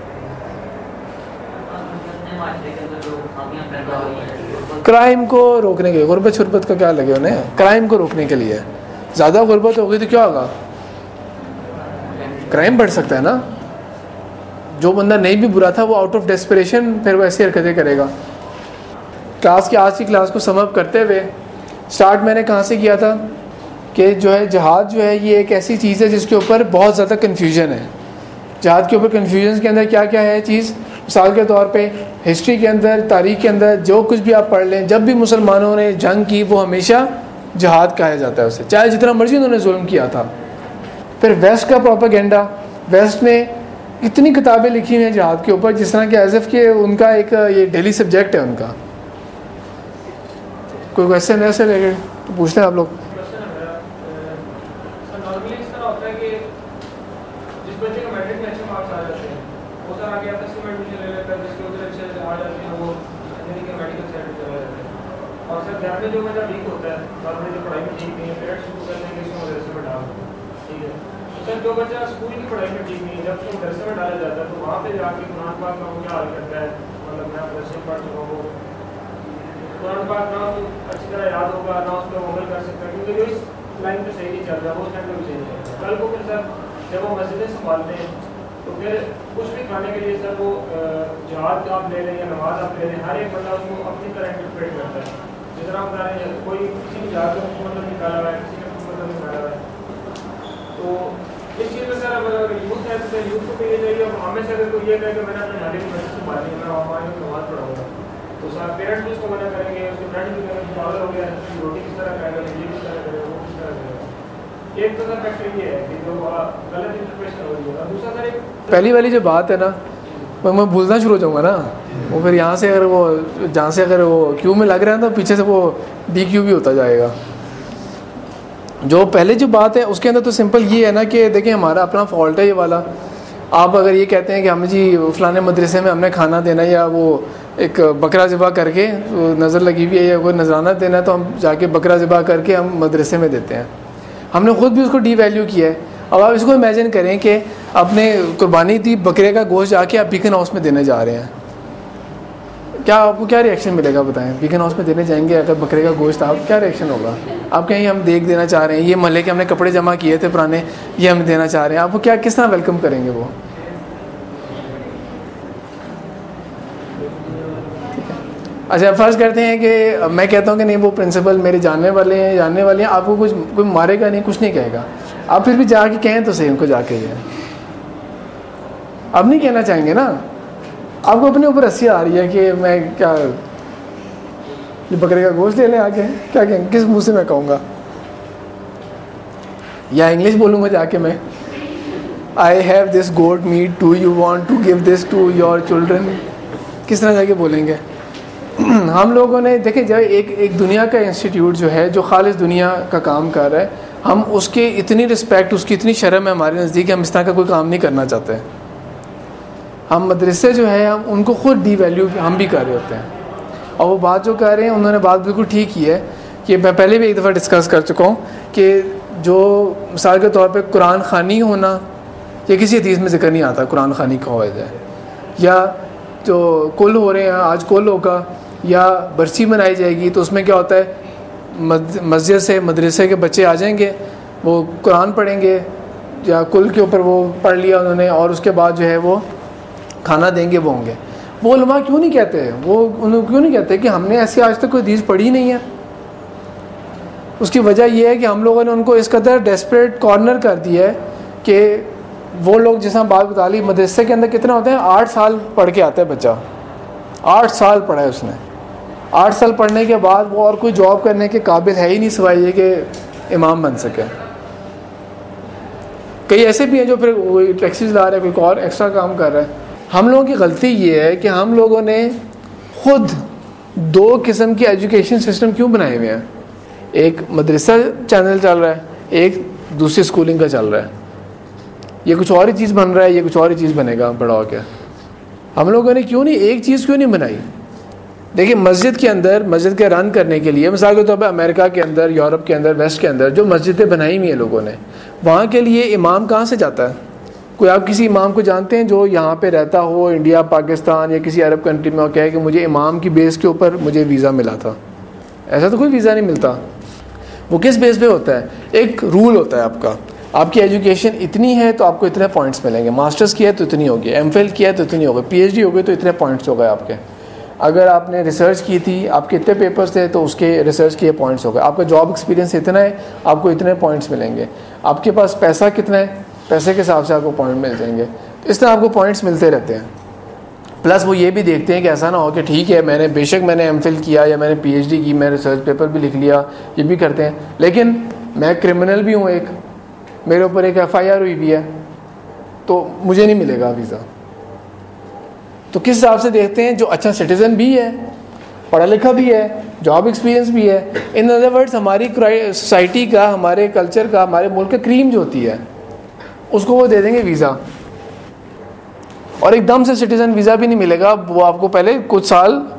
کرائم کو روکنے کے لیے. غربت شربت کا کیا لگے انہیں؟ کرائم کو روکنے کے لیے. زیادہ غربت ہوگی تو کیا ہوگا؟ کرائم بڑھ سکتا ہے نا. جو بندہ نہیں بھی برا تھا وہ آؤٹ آف ڈیسپریشن پھر وہ ایسی حرکتیں کرے گا. کلاس کی آج کی کلاس کو سم اپ کرتے ہوئے سٹارٹ میں نے کہاں سے کیا تھا کہ جو ہے جہاد جو ہے یہ ایک ایسی چیز ہے جس کے اوپر بہت زیادہ کنفیوژن ہے. جہاد کے اوپر کنفیوژن کے اندر کیا کیا ہے چیز؟ مثال کے طور پہ ہسٹری کے اندر، تاریخ کے اندر جو کچھ بھی آپ پڑھ لیں، جب بھی مسلمانوں نے جنگ کی وہ ہمیشہ جہاد کہا جاتا ہے اسے، چاہے جتنا مرضی انہوں نے ظلم کیا تھا. پھر ویسٹ کا پروپیگنڈا، ویسٹ نے اتنی کتابیں لکھی ہیں جہاد کے اوپر جس طرح کہ ایز ایف کہ ان کا ایک یہ ڈیلی سبجیکٹ ہے ان کا. کوئی کوشچن ہے سے لے کے تو پوچھتے ہیں آپ لوگ. یعنی کہ میڈیکل سائڈ پہ چلا جاتا ہے. اور سر گھر میں جو بچہ ویک ہوتا ہے, گھر میں جو پڑھائی میں ٹھیک نہیں ہے, پیرنٹس شروع کر دیں گے اس کو مدرسے میں ڈال دیں, ٹھیک ہے. سر جو بچہ اسکول کی پڑھائی میں ٹھیک نہیں ہے, جب اس کو مدرسے میں ڈالا جاتا ہے تو وہاں پہ جا کے قرآن پاک کا وہ کیا حال کرتا ہے, مطلب میں مدرسے میں پڑھ چکا ہوں, قرآن پاک نہ اس کو اچھی طرح یاد ہوگا, نہ اس پہ عمل کر سکتا, کیونکہ جو اس لائن پہ صحیح نہیں چل رہا وہ اس ٹائم پہ بھی صحیح نہیں چل رہا. کل کو پھر سر جب وہ مسجدیں سنبھالتے ہیں تو پھر کچھ بھی کھانے کے لیے سر وہ جہاد آپ لے لیں یا نماز آپ لے لیں, ہر ایک بندہ اس کو اپنی طرح انٹرپریٹ کرتا ہے. جس طرح بتا رہے ہیں کوئی کسی نے جہاد کا مطلب نکالا ہوا ہے, کسی نے کچھ مطلب نکالا ہوا ہے. تو اس چیز میں سر اگر یوتھ ہے تو یوتھ کو بھی یہ چاہیے, اور ہمیں سے اگر کوئی یہ کہے کہ میں نے اپنے محلے کی مسجد سنبھالنی ہے, میں وہاں نماز پڑھاؤں گا, تو سر پیرنٹس بھی اس کو منع کریں گے, اس کے فرینڈ بھی کریں گے, پاگل ہو گیا روٹی کس طرح کھائے گا, یہ کس طرح کرے گا, وہ کس طرح کرے گا. ایک تو سر فیکٹر یہ ہے کہ جو غلط انٹرپریشن ہو رہی ہے. اور دوسرا سر ایک پہلی والی جو بات ہے نا, میں بھولنا شروع ہو جاؤں گا نا, وہ پھر یہاں سے اگر وہ جہاں سے اگر وہ کیو میں لگ رہا ہے تو پیچھے سے وہ ڈی کیو بھی ہوتا جائے گا. جو پہلے جو بات ہے اس کے اندر تو سمپل یہ ہے نا کہ دیکھیں ہمارا اپنا فالٹ ہے یہ والا. آپ اگر یہ کہتے ہیں کہ ہمیں جی فلانے مدرسے میں ہم نے کھانا دینا ہے, یا وہ ایک بکرا ذبح کر کے نظر لگی ہوئی ہے یا کوئی نذرانہ دینا ہے, تو ہم جا کے بکرا ذبح کر کے ہم مدرسے میں دیتے ہیں. ہم نے خود بھی اس کو ڈی ویلیو کیا ہے. اب آپ اس کو امیجن کریں کہ آپ نے قربانی دی بکرے کا گوشت, جا کے آپ بیکن ہاؤس میں دینے جا رہے ہیں, کیا آپ کو کیا ریئیکشن ملے گا بتائیں؟ بیکن ہاؤس میں دینے جائیں گے اگر بکرے کا گوشت, آپ کیا ریئیکشن ہوگا؟ آپ کہیں ہم دیکھ دینا چاہ رہے ہیں, یہ محلے کے ہم نے کپڑے جمع کیے تھے پرانے, یہ ہم دینا چاہ رہے ہیں, آپ کو کیا کس طرح ویلکم کریں گے وہ؟ اچھا فرض کرتے ہیں کہ میں کہتا ہوں کہ نہیں وہ پرنسپل میرے جاننے والے ہیں جاننے والے ہیں, آپ کو کچھ کوئی مارے گا نہیں, کچھ نہیں کہے گا, آپ پھر بھی جا کے کہیں تو صحیح ان کو جا کے یہ آپ نہیں کہنا چاہیں گے نا. آپ کو اپنے اوپر ہنسی آ رہی ہے کہ میں کیا بکرے کا گوشت لے لیں آ کے, کیا کہیں کس منہ سے میں کہوں گا, یا انگلش بولوں گا جا کے میں I have this goat meat, do you want to give this to your children, کس طرح جا کے بولیں گے؟ ہم لوگوں نے دیکھیں جب ایک ایک دنیا کا انسٹیٹیوٹ جو ہے جو خالص دنیا کا کام کر رہا ہے, ہم اس کے اتنی رسپیکٹ, اس کی اتنی شرم ہے ہمارے نزدیک, ہم اس طرح کا کوئی کام نہیں کرنا چاہتے. ہم مدرسے جو ہے ہم ان کو خود ڈی ویلیو ہم بھی کر رہے ہوتے ہیں. اور وہ بات جو کہہ رہے ہیں انہوں نے بات بالکل ٹھیک کی ہے, کہ میں پہلے بھی ایک دفعہ ڈسکس کر چکا ہوں کہ جو مثال کے طور پہ قرآن خوانی ہونا, یہ کسی حدیث میں ذکر نہیں آتا قرآن خوانی کا ہو جائے, یا جو کل ہو رہے ہیں آج کل ہوگا, یا برسی منائی جائے گی, تو اس میں کیا ہوتا ہے مسجد سے مدرسے کے بچے آ جائیں گے, وہ قرآن پڑھیں گے, یا کل کے اوپر وہ پڑھ لیا انہوں نے, اور اس کے بعد جو ہے وہ کھانا دیں گے, وہ ہوں گے. وہ علماء کیوں نہیں کہتے, وہ انہوں کیوں نہیں کہتے کہ ہم نے ایسی آج تک کوئی حدیث پڑھی نہیں ہے؟ اس کی وجہ یہ ہے کہ ہم لوگوں نے ان کو اس قدر ڈیسپریٹ کارنر کر دیا ہے کہ وہ لوگ جس طرح بات بتا لی, مدرسے کے اندر کتنے ہوتے ہیں, آٹھ سال پڑھ کے آتا ہے بچہ, آٹھ سال پڑھا ہے اس نے, آٹھ سال پڑھنے کے بعد وہ اور کوئی جاب کرنے کے قابل ہے ہی نہیں سوائے یہ کہ امام بن سکے. کئی ایسے بھی ہیں جو پھر وہی ٹیکسی چلا رہے ہیں, کوئی اور ایکسٹرا کام کر رہا ہے. ہم لوگوں کی غلطی یہ ہے کہ ہم لوگوں نے خود دو قسم کی ایجوکیشن سسٹم کیوں بنائے ہوئے ہیں, ایک مدرسہ چینل چل رہا ہے, ایک دوسری اسکولنگ کا چل رہا ہے. یہ کچھ اور ہی چیز بن رہا ہے, یہ کچھ اور ہی چیز بنے گا بڑا ہو کے. ہم لوگوں نے کیوں نہیں ایک چیز کیوں نہیں بنائی؟ دیکھیں مسجد کے اندر, مسجد کے رن کرنے کے لیے مثال کے طور پہ امریکہ کے اندر, یورپ کے اندر, ویسٹ کے اندر جو مسجدیں بنائی ہوئی ہیں لوگوں نے, وہاں کے لیے امام کہاں سے جاتا ہے؟ کوئی آپ کسی امام کو جانتے ہیں جو یہاں پہ رہتا ہو انڈیا, پاکستان یا کسی عرب کنٹری میں, اور کہے کہ مجھے امام کی بیس کے اوپر مجھے ویزا ملا تھا؟ ایسا تو کوئی ویزا نہیں ملتا. وہ کس بیس پہ ہوتا ہے؟ ایک رول ہوتا ہے آپ کا, آپ کی ایجوکیشن اتنی ہے تو آپ کو اتنے پوائنٹس ملیں گے, ماسٹرز کیا ہے تو اتنی ہوگی, ایم فل کیا ہے تو اتنی ہوگی, پی ایچ ڈی ہو گئی تو اتنے پوائنٹس ہو گئے آپ کے. اگر آپ نے ریسرچ کی تھی, آپ کے اتنے پیپرز تھے تو اس کے ریسرچ کے پوائنٹس ہو گئے. آپ کا جاب ایکسپیرینس اتنا ہے, آپ کو اتنے پوائنٹس ملیں گے. آپ کے پاس پیسہ کتنا ہے, پیسے کے حساب سے آپ کو پوائنٹ مل جائیں گے. اس طرح آپ کو پوائنٹس ملتے رہتے ہیں. پلس وہ یہ بھی دیکھتے ہیں کہ ایسا نہ ہو کہ ٹھیک ہے میں نے بے شک میں نے ایم فل کیا یا میں نے پی ایچ ڈی کی, میں نے ریسرچ پیپر بھی لکھ لیا, یہ بھی کرتے ہیں, لیکن میں کرمنل بھی ہوں, ایک میرے اوپر ایک ایف آئی آر ہوئی بھی ہے, تو مجھے نہیں ملے گا ویزا. تو کس حساب سے دیکھتے ہیں؟ جو اچھا سٹیزن بھی ہے, پڑھا لکھا بھی ہے, جاب ایکسپیرینس بھی ہے. ان ادر ورڈز ہماری سوسائٹی کا, ہمارے کلچر کا, ہمارے ملک کا کریم جو ہوتی ہے اس کو وہ دے دیں گے ویزا, اور ایک دم سے سٹیزن ویزا بھی نہیں ملے گا. وہ آپ کو پہلے کچھ سال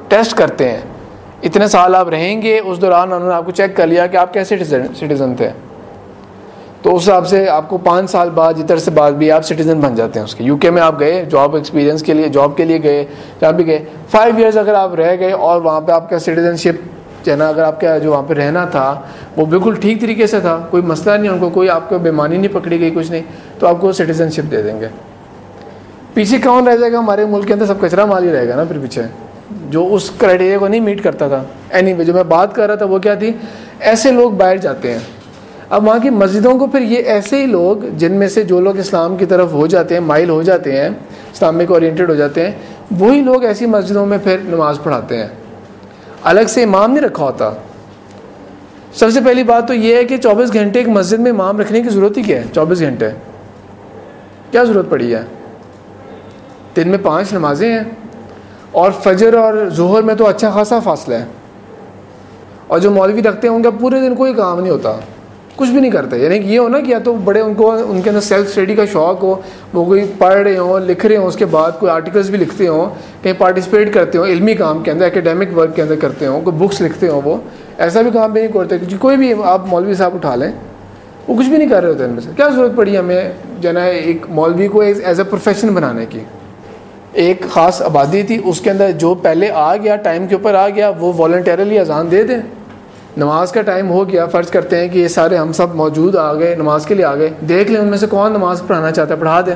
ٹیسٹ کرتے ہیں. اتنے سال آپ رہیں گے, اس دوران انہوں نے آپ کو چیک کر لیا کہ آپ کیسے سٹیزن تھے, تو اس حساب سے آپ کو پانچ سال بعد جتر سے بعد بھی آپ سٹیزن بن جاتے ہیں اس کے. یو کے میں آپ گئے جاب ایکسپیرینس کے لیے, جاب کے لیے گئے, جہاں بھی گئے, فائیو ایئرز اگر آپ رہ گئے اور وہاں پہ آپ کا سٹیزن شپ جو ہے نا, اگر آپ کا جو وہاں پہ رہنا تھا وہ بالکل ٹھیک طریقے سے تھا, کوئی مسئلہ نہیں, ان کو کوئی آپ کو بیمانی نہیں پکڑی گئی, کچھ نہیں, تو آپ کو سٹیزن شپ دے دیں گے. پیچھے کون رہ جائے گا؟ ہمارے ملک کے اندر سب کچرا مال ہی رہے گا نا پھر پیچھے, جو اس کرائٹیریا کو نہیں میٹ کرتا تھا. اینی وے جو میں بات کر رہا تھا وہ کیا تھی, ایسے لوگ باہر جاتے ہیں. اب وہاں کی مسجدوں کو پھر یہ ایسے ہی لوگ جن میں سے جو لوگ اسلام کی طرف ہو جاتے ہیں, مائل ہو جاتے ہیں, اسلامک اورینٹڈ ہو جاتے ہیں, وہی لوگ ایسی مسجدوں میں پھر نماز پڑھاتے ہیں. الگ سے امام نہیں رکھا ہوتا. سب سے پہلی بات تو یہ ہے کہ چوبیس گھنٹے ایک مسجد میں امام رکھنے کی ضرورت ہی کیا ہے؟ چوبیس گھنٹے کیا ضرورت پڑی ہے؟ دن میں پانچ نمازیں ہیں, اور فجر اور ظہر میں تو اچھا خاصا فاصلہ ہے. اور جو مولوی رکھتے ہیں ان کا پورے دن کوئی کام نہیں ہوتا, کچھ بھی نہیں کرتے. یعنی کہ یہ ہو نا کہ یا تو بڑے ان کو ان کے اندر سیلف اسٹڈی کا شوق ہو, وہ کوئی پڑھ رہے ہوں, لکھ رہے ہوں, اس کے بعد کوئی آرٹیکلس بھی لکھتے ہوں, کہیں پارٹیسپیٹ کرتے ہوں علمی کام کے اندر, اکیڈیمک ورک کے اندر کرتے ہوں, کوئی بکس لکھتے ہوں. وہ ایسا بھی کام بھی نہیں کرتے. کوئی بھی آپ مولوی صاحب اٹھا لیں, وہ کچھ بھی نہیں کر رہے ہوتے ان میں سے. کیا ضرورت پڑی ہمیں جو ہے نا ایک مولوی کو ایز اے پروفیشن بنانے کی؟ ایک خاص آبادی تھی, اس کے اندر جو پہلے آ گیا, ٹائم کے اوپر آ گیا, وہ والنٹیرلی اذان دے دیں. نماز کا ٹائم ہو گیا, فرض کرتے ہیں کہ یہ سارے ہم سب موجود آ گئے, نماز کے لیے آ گئے, دیکھ لیں ان میں سے کون نماز پڑھانا چاہتا ہے, پڑھا دیں.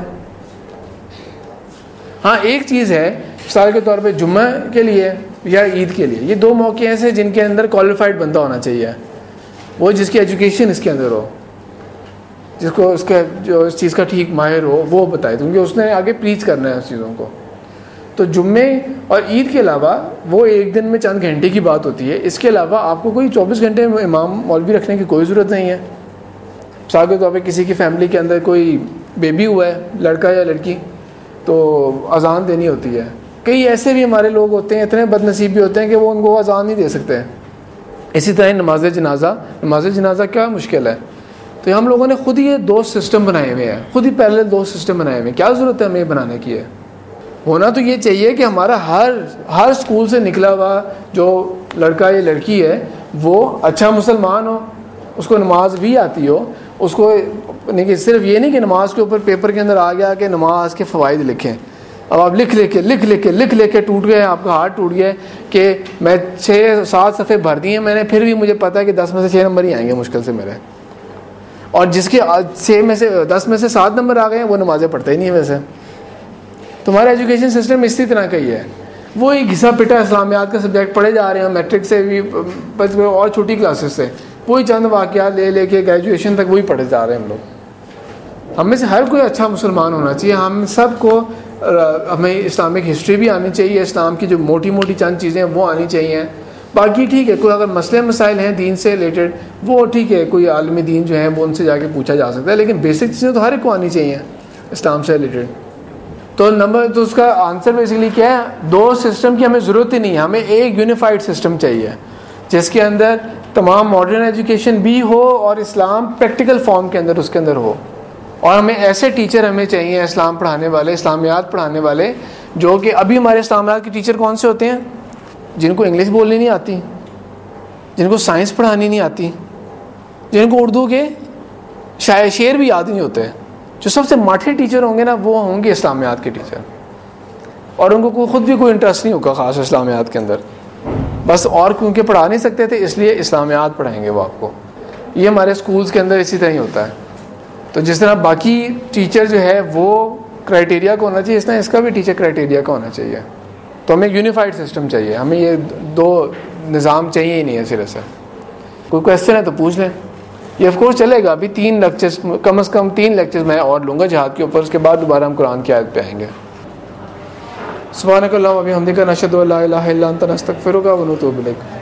ہاں ایک چیز ہے, مثال کے طور پہ جمعہ کے لیے یا عید کے لیے, یہ دو موقع ایسے ہیں جن کے اندر کوالیفائڈ بندہ ہونا چاہیے, وہ جس کی ایجوکیشن اس کے اندر ہو, جس کو اس کا جو اس چیز کا ٹھیک ماہر ہو, وہ بتائے, کیونکہ اس نے آگے پریچ کرنا ہے اس چیزوں کو. تو جمعے اور عید کے علاوہ وہ ایک دن میں چند گھنٹے کی بات ہوتی ہے. اس کے علاوہ آپ کو کوئی چوبیس گھنٹے امام مولوی رکھنے کی کوئی ضرورت نہیں ہے. مثال کے طور پہ کسی کی فیملی کے اندر کوئی بیبی ہوا ہے, لڑکا یا لڑکی, تو اذان دینی ہوتی ہے. کئی ایسے بھی ہمارے لوگ ہوتے ہیں, اتنے بد نصیب بھی ہوتے ہیں کہ وہ ان کو اذان نہیں دے سکتے. اسی طرح نماز جنازہ, نماز جنازہ کیا مشکل ہے. تو ہم لوگوں نے خود ہی یہ دو سسٹم بنائے ہوئے ہیں, خود ہی پیرالل دو سسٹم بنائے ہوئے ہیں. کیا ضرورت ہے ہمیں یہ بنانے کی ہے؟ ہونا تو یہ چاہیے کہ ہمارا ہر ہر اسکول سے نکلا ہوا جو لڑکا یا لڑکی ہے وہ اچھا مسلمان ہو, اس کو نماز بھی آتی ہو, اس کو نہیں کہ صرف یہ نہیں کہ نماز کے اوپر پیپر کے اندر آ گیا کہ نماز کے فوائد لکھیں. اب آپ لکھ لے کے لکھ لے کے لکھ لے کے ٹوٹ گئے, آپ کا ہاتھ ٹوٹ گیا کہ میں چھ سات صفحے بھر دیے میں نے, پھر بھی مجھے پتہ ہے کہ دس میں سے چھ نمبر ہی آئیں گے مشکل سے میرے, اور جس کے چھ میں سے دس میں سے سات نمبر آ گئے ہیں وہ نمازیں پڑھتے ہی نہیں. ویسے تمہارا ایجوکیشن سسٹم اسی طرح کا ہی ہے, وہی گھسا پٹا اسلامیات کا سبجیکٹ پڑھے جا رہے ہیں, میٹرک سے بھی اور چھوٹی کلاسز سے وہی چند واقعات لے لے کے گریجویشن تک وہی پڑھے جا رہے ہیں ہم لوگ. ہم میں سے ہر کوئی اچھا مسلمان ہونا چاہیے. ہم سب کو ہمیں اسلامک ہسٹری بھی آنی چاہیے, اسلام کی جو موٹی موٹی چند چیزیں وہ آنی چاہیے. باقی ٹھیک ہے, کوئی اگر مسئلے مسائل ہیں دین سے ریلیٹڈ وہ ٹھیک ہے, کوئی عالم دین جو ہیں وہ ان سے جا کے پوچھا جا سکتا ہے, لیکن بیسک چیزیں تو ہر ایک کو آنی چاہیے اسلام سے ریلیٹڈ. تو نمبر تو اس کا آنسر بیسیکلی کیا ہے, دو سسٹم کی ہمیں ضرورت ہی نہیں ہے, ہمیں ایک یونیفائڈ سسٹم چاہیے جس کے اندر تمام ماڈرن ایجوکیشن بھی ہو اور اسلام پریکٹیکل فارم کے اندر اس کے اندر ہو. اور ہمیں ایسے ٹیچر ہمیں چاہیے اسلام پڑھانے والے, اسلامیات پڑھانے والے, جو کہ ابھی ہمارے اسلامیات کے ٹیچر کون سے ہوتے ہیں؟ جن کو انگلش بولنی نہیں آتی, جن کو سائنس پڑھانی نہیں آتی, جن کو اردو کے شاعر شعر بھی یاد نہیں ہوتے. جو سب سے ماٹھے ٹیچر ہوں گے نا وہ ہوں گے اسلامیات کے ٹیچر, اور ان کو خود بھی کوئی انٹرسٹ نہیں ہوگا خاص اسلامیات کے اندر, بس اور کیونکہ پڑھا نہیں سکتے تھے اس لیے اسلامیات پڑھائیں گے وہ آپ کو. یہ ہمارے اسکولس کے اندر اسی طرح ہی ہوتا ہے. تو جس طرح باقی ٹیچر جو ہے وہ کرائٹیریا کا ہونا چاہیے, اس طرح اس کا بھی ٹیچر کرائٹیریا کا ہونا چاہیے. تو ہمیں یونیفائڈ سسٹم چاہیے, ہمیں یہ دو نظام چاہیے ہی نہیں ہے سرے سے. کوئی کویسچن ہے تو پوچھ لیں. یہ آف کورس چلے گا, ابھی تین لیکچرز کم از کم تین لیکچرز میں اور لوں گا جہاد کے اوپر, اس کے بعد دوبارہ ہم قرآن کی آیت پہ آئیں گے. سبحانک اللہم و بحمدک نشہد ان لا الہ الا انت نستغفرک و نتوب الیک.